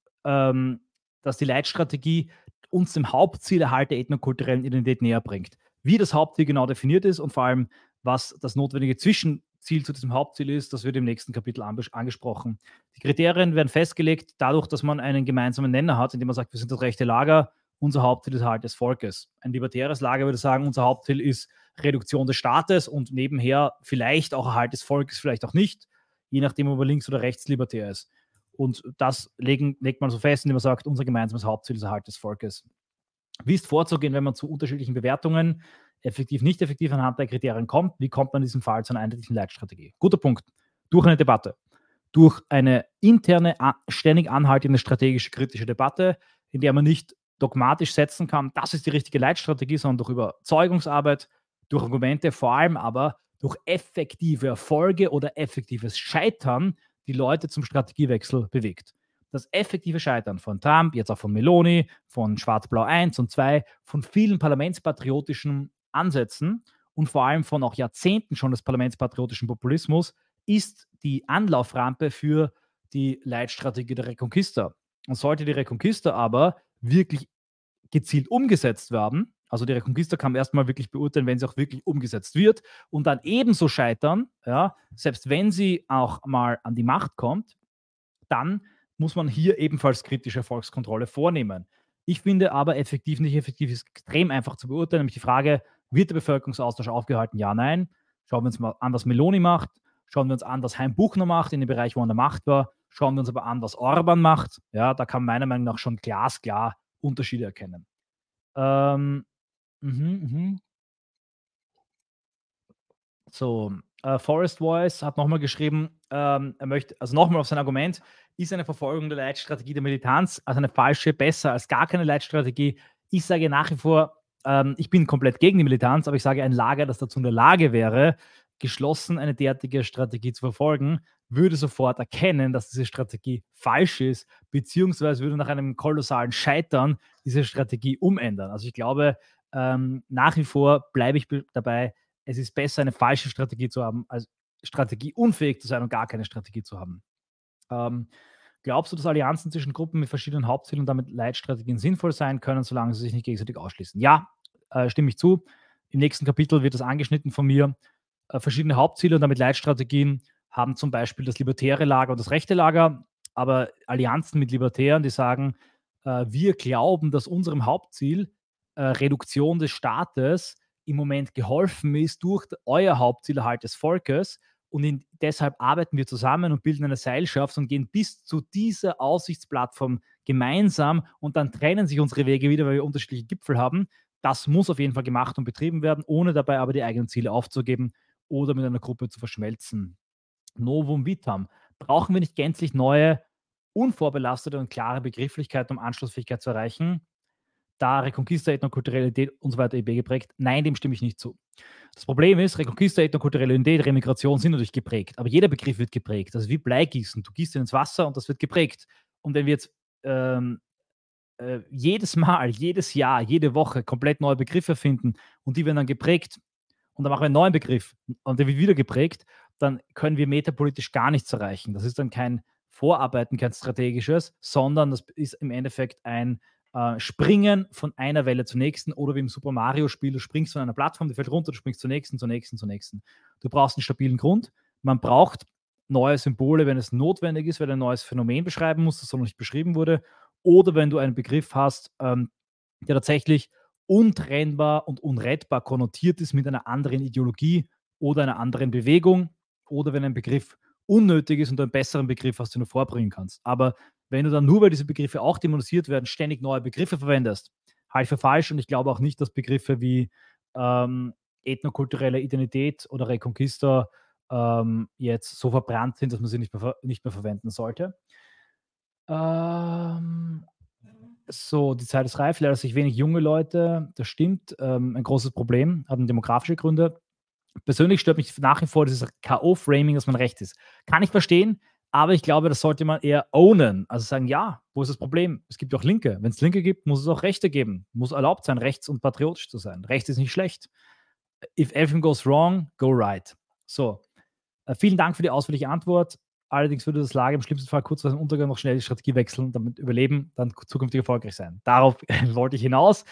dass die Leitstrategie uns dem Hauptziel Erhalt der ethnokulturellen Identität näher bringt. Wie das Hauptziel genau definiert ist und vor allem, was das notwendige Zwischenziel zu diesem Hauptziel ist, das wird im nächsten Kapitel angesprochen. Die Kriterien werden festgelegt dadurch, dass man einen gemeinsamen Nenner hat, indem man sagt, wir sind das rechte Lager, unser Hauptziel ist Erhalt des Volkes. Ein libertäres Lager würde sagen, unser Hauptziel ist Reduktion des Staates und nebenher vielleicht auch Erhalt des Volkes, vielleicht auch nicht, je nachdem, ob man links oder rechts libertär ist. Und das legt man so fest, indem man sagt, unser gemeinsames Hauptziel ist Erhalt des Volkes. Wie ist vorzugehen, wenn man zu unterschiedlichen Bewertungen effektiv, nicht effektiv anhand der Kriterien kommt? Wie kommt man in diesem Fall zu einer einheitlichen Leitstrategie? Guter Punkt. Durch eine Debatte. Durch eine interne, ständig anhaltende strategische, kritische Debatte, in der man nicht dogmatisch setzen kann, das ist die richtige Leitstrategie, sondern durch Überzeugungsarbeit, durch Argumente, vor allem aber durch effektive Erfolge oder effektives Scheitern die Leute zum Strategiewechsel bewegt. Das effektive Scheitern von Trump, jetzt auch von Meloni, von Schwarz-Blau 1 und 2, von vielen parlamentspatriotischen Ansätzen und vor allem von auch Jahrzehnten schon des parlamentspatriotischen Populismus ist die Anlauframpe für die Leitstrategie der Reconquista. Und sollte die Reconquista aber wirklich gezielt umgesetzt werden, also die Reconquista kann man erstmal wirklich beurteilen, wenn sie auch wirklich umgesetzt wird und dann ebenso scheitern, ja, selbst wenn sie auch mal an die Macht kommt, dann muss man hier ebenfalls kritische Erfolgskontrolle vornehmen. Ich finde aber effektiv nicht effektiv ist extrem einfach zu beurteilen, nämlich die Frage, wird der Bevölkerungsaustausch aufgehalten? Ja, nein. Schauen wir uns mal an, was Meloni macht. Schauen wir uns an, was Hein Buchner macht in dem Bereich, wo er an der Macht war. Schauen wir uns aber an, was Orban macht. Ja, da kann man meiner Meinung nach schon glasklar Unterschiede erkennen. Ähm, mhm. So, Forest Voice hat nochmal geschrieben, er möchte, also nochmal auf sein Argument, ist eine Verfolgung der Leitstrategie der Militanz, also eine falsche, besser als gar keine Leitstrategie. Ich sage nach wie vor, ich bin komplett gegen die Militanz, aber ich sage, ein Lager, das dazu in der Lage wäre, geschlossen eine derartige Strategie zu verfolgen, würde sofort erkennen, dass diese Strategie falsch ist, beziehungsweise würde nach einem kolossalen Scheitern diese Strategie umändern. Also ich glaube, nach wie vor bleibe ich dabei, es ist besser, eine falsche Strategie zu haben, als strategieunfähig zu sein und gar keine Strategie zu haben. Glaubst du, dass Allianzen zwischen Gruppen mit verschiedenen Hauptzielen und damit Leitstrategien sinnvoll sein können, solange sie sich nicht gegenseitig ausschließen? Ja, stimme ich zu. Im nächsten Kapitel wird das angeschnitten von mir. Verschiedene Hauptziele und damit Leitstrategien haben zum Beispiel das libertäre Lager und das rechte Lager, aber Allianzen mit Libertären, die sagen, wir glauben, dass unserem Hauptziel Reduktion des Staates im Moment geholfen ist durch euer Hauptziel Erhalt des Volkes und deshalb arbeiten wir zusammen und bilden eine Seilschaft und gehen bis zu dieser Aussichtsplattform gemeinsam und dann trennen sich unsere Wege wieder, weil wir unterschiedliche Gipfel haben. Das muss auf jeden Fall gemacht und betrieben werden, ohne dabei aber die eigenen Ziele aufzugeben oder mit einer Gruppe zu verschmelzen. Novum Vitam. Brauchen wir nicht gänzlich neue, unvorbelastete und klare Begrifflichkeiten, um Anschlussfähigkeit zu erreichen? Da Reconquista, ethnokulturelle Identität und so weiter EB geprägt? Nein, dem stimme ich nicht zu. Das Problem ist, Reconquista, ethnokulturelle Identität, Remigration sind natürlich geprägt, aber jeder Begriff wird geprägt. Das ist wie Bleigießen. Du gießt ihn ins Wasser und das wird geprägt. Und wenn wir jetzt jedes Mal, jedes Jahr, jede Woche komplett neue Begriffe finden und die werden dann geprägt und dann machen wir einen neuen Begriff und der wird wieder geprägt, dann können wir metapolitisch gar nichts erreichen. Das ist dann kein Vorarbeiten, kein strategisches, sondern das ist im Endeffekt ein Springen von einer Welle zur nächsten oder wie im Super Mario-Spiel, du springst von einer Plattform, die fällt runter, du springst zur nächsten, zur nächsten, zur nächsten. Du brauchst einen stabilen Grund. Man braucht neue Symbole, wenn es notwendig ist, weil du ein neues Phänomen beschreiben musst, das so noch nicht beschrieben wurde, oder wenn du einen Begriff hast, der tatsächlich untrennbar und unrettbar konnotiert ist mit einer anderen Ideologie oder einer anderen Bewegung, oder wenn ein Begriff unnötig ist und du einen besseren Begriff hast, den du vorbringen kannst. Aber wenn du dann nur, weil diese Begriffe auch dämonisiert werden, ständig neue Begriffe verwendest, halte ich für falsch, und ich glaube auch nicht, dass Begriffe wie ethnokulturelle Identität oder Reconquista jetzt so verbrannt sind, dass man sie nicht mehr verwenden sollte. So, die Zeit ist reif. Leider sehe ich wenig junge Leute. Das stimmt. Ein großes Problem, hat demografische Gründe. Persönlich stört mich nach wie vor dieses K.O.-Framing, dass man rechts ist. Kann ich verstehen, aber ich glaube, das sollte man eher ownen. Also sagen, ja, wo ist das Problem? Es gibt auch Linke. Wenn es Linke gibt, muss es auch Rechte geben. Muss erlaubt sein, rechts und patriotisch zu sein. Rechts ist nicht schlecht. If everything goes wrong, go right. So, vielen Dank für die ausführliche Antwort. Allerdings würde das Lager im schlimmsten Fall kurz vor dem Untergang noch schnell die Strategie wechseln, damit überleben, dann zukünftig erfolgreich sein. Darauf wollte ich hinaus.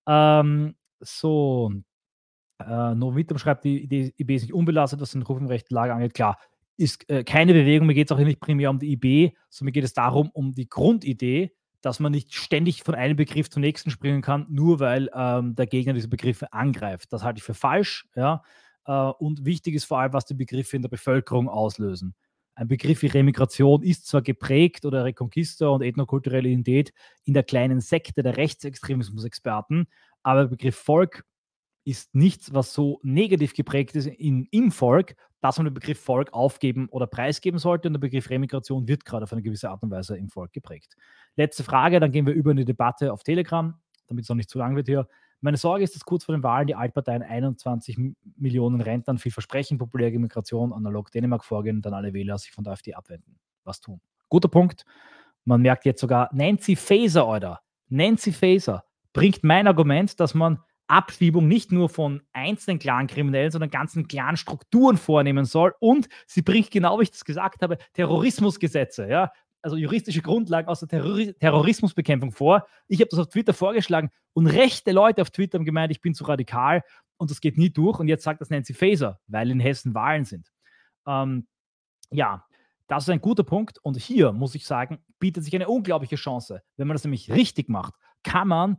So, Novitum schreibt, die IB ist nicht unbelastet, was den Ruf im rechten Lager angeht. Klar, ist keine Bewegung. Mir geht es auch nicht primär um die IB, sondern mir geht es darum, um die Grundidee, dass man nicht ständig von einem Begriff zum nächsten springen kann, nur weil der Gegner diese Begriffe angreift. Das halte ich für falsch. Ja? Und wichtig ist vor allem, was die Begriffe in der Bevölkerung auslösen. Ein Begriff wie Remigration ist zwar geprägt, oder Reconquista und ethnokulturelle Identität, in der kleinen Sekte der Rechtsextremismus-Experten, aber der Begriff Volk ist nichts, was so negativ geprägt ist im Volk, dass man den Begriff Volk aufgeben oder preisgeben sollte, und der Begriff Remigration wird gerade auf eine gewisse Art und Weise im Volk geprägt. Letzte Frage, dann gehen wir über in die Debatte auf Telegram, damit es noch nicht zu lang wird hier. Meine Sorge ist, dass kurz vor den Wahlen die Altparteien 21 Millionen Rentnern viel versprechen, populäre Migration, analog Dänemark vorgehen und dann alle Wähler sich von der AfD abwenden. Was tun? Guter Punkt. Man merkt jetzt sogar, Nancy Faeser, Alter. Nancy Faeser bringt mein Argument, dass man Abschiebung nicht nur von einzelnen Clan-Kriminellen, sondern ganzen Clan-Strukturen vornehmen soll. Und sie bringt, genau wie ich das gesagt habe, Terrorismusgesetze, ja, also juristische Grundlagen aus der Terrorismusbekämpfung vor. Ich habe das auf Twitter vorgeschlagen und rechte Leute auf Twitter haben gemeint, ich bin zu radikal und das geht nie durch. Und jetzt sagt das Nancy Faeser, weil in Hessen Wahlen sind. Ja, das ist ein guter Punkt, und hier muss ich sagen, bietet sich eine unglaubliche Chance. Wenn man das nämlich richtig macht, kann man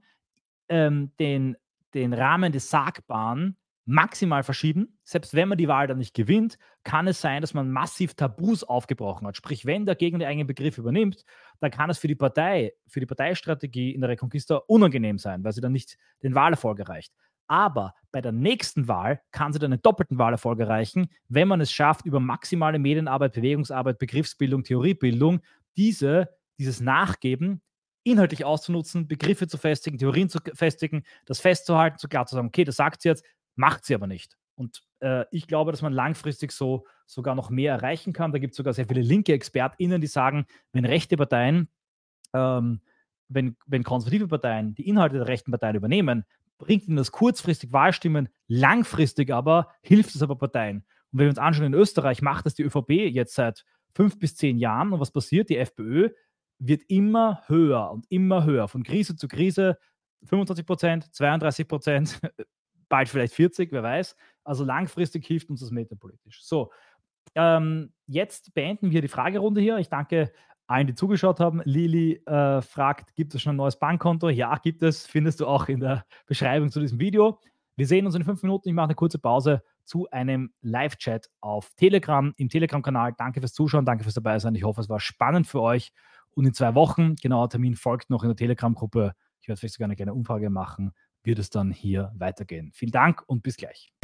den Rahmen des Sagbaren maximal verschieben. Selbst wenn man die Wahl dann nicht gewinnt, kann es sein, dass man massiv Tabus aufgebrochen hat. Sprich, wenn der Gegner den eigenen Begriff übernimmt, dann kann es für die Parteistrategie in der Reconquista unangenehm sein, weil sie dann nicht den Wahlerfolg erreicht. Aber bei der nächsten Wahl kann sie dann einen doppelten Wahlerfolg erreichen, wenn man es schafft, über maximale Medienarbeit, Bewegungsarbeit, Begriffsbildung, Theoriebildung dieses Nachgeben inhaltlich auszunutzen, Begriffe zu festigen, Theorien zu festigen, das festzuhalten, so klar zu sagen, okay, das sagt sie jetzt, macht sie aber nicht. Und ich glaube, dass man langfristig so sogar noch mehr erreichen kann. Da gibt es sogar sehr viele linke ExpertInnen, die sagen, wenn rechte Parteien, wenn konservative Parteien die Inhalte der rechten Parteien übernehmen, bringt ihnen das kurzfristig Wahlstimmen, langfristig aber hilft es aber Parteien. Und wenn wir uns anschauen, in Österreich macht das die ÖVP jetzt seit 5 bis 10 Jahren. Und was passiert? Die FPÖ wird immer höher und immer höher. Von Krise zu Krise 25%, 32%, bald vielleicht 40%, wer weiß. Also langfristig hilft uns das metapolitisch. So, jetzt beenden wir die Fragerunde hier. Ich danke allen, die zugeschaut haben. Lili fragt, gibt es schon ein neues Bankkonto? Ja, gibt es. Findest du auch in der Beschreibung zu diesem Video. Wir sehen uns in 5 Minuten. Ich mache eine kurze Pause zu einem Live-Chat auf Telegram, im Telegram-Kanal. Danke fürs Zuschauen, danke fürs Dabeisein. Ich hoffe, es war spannend für euch. Und in 2 Wochen, genauer Termin folgt noch in der Telegram-Gruppe. Ich werde vielleicht sogar eine kleine Umfrage machen. Wird es dann hier weitergehen. Vielen Dank und bis gleich.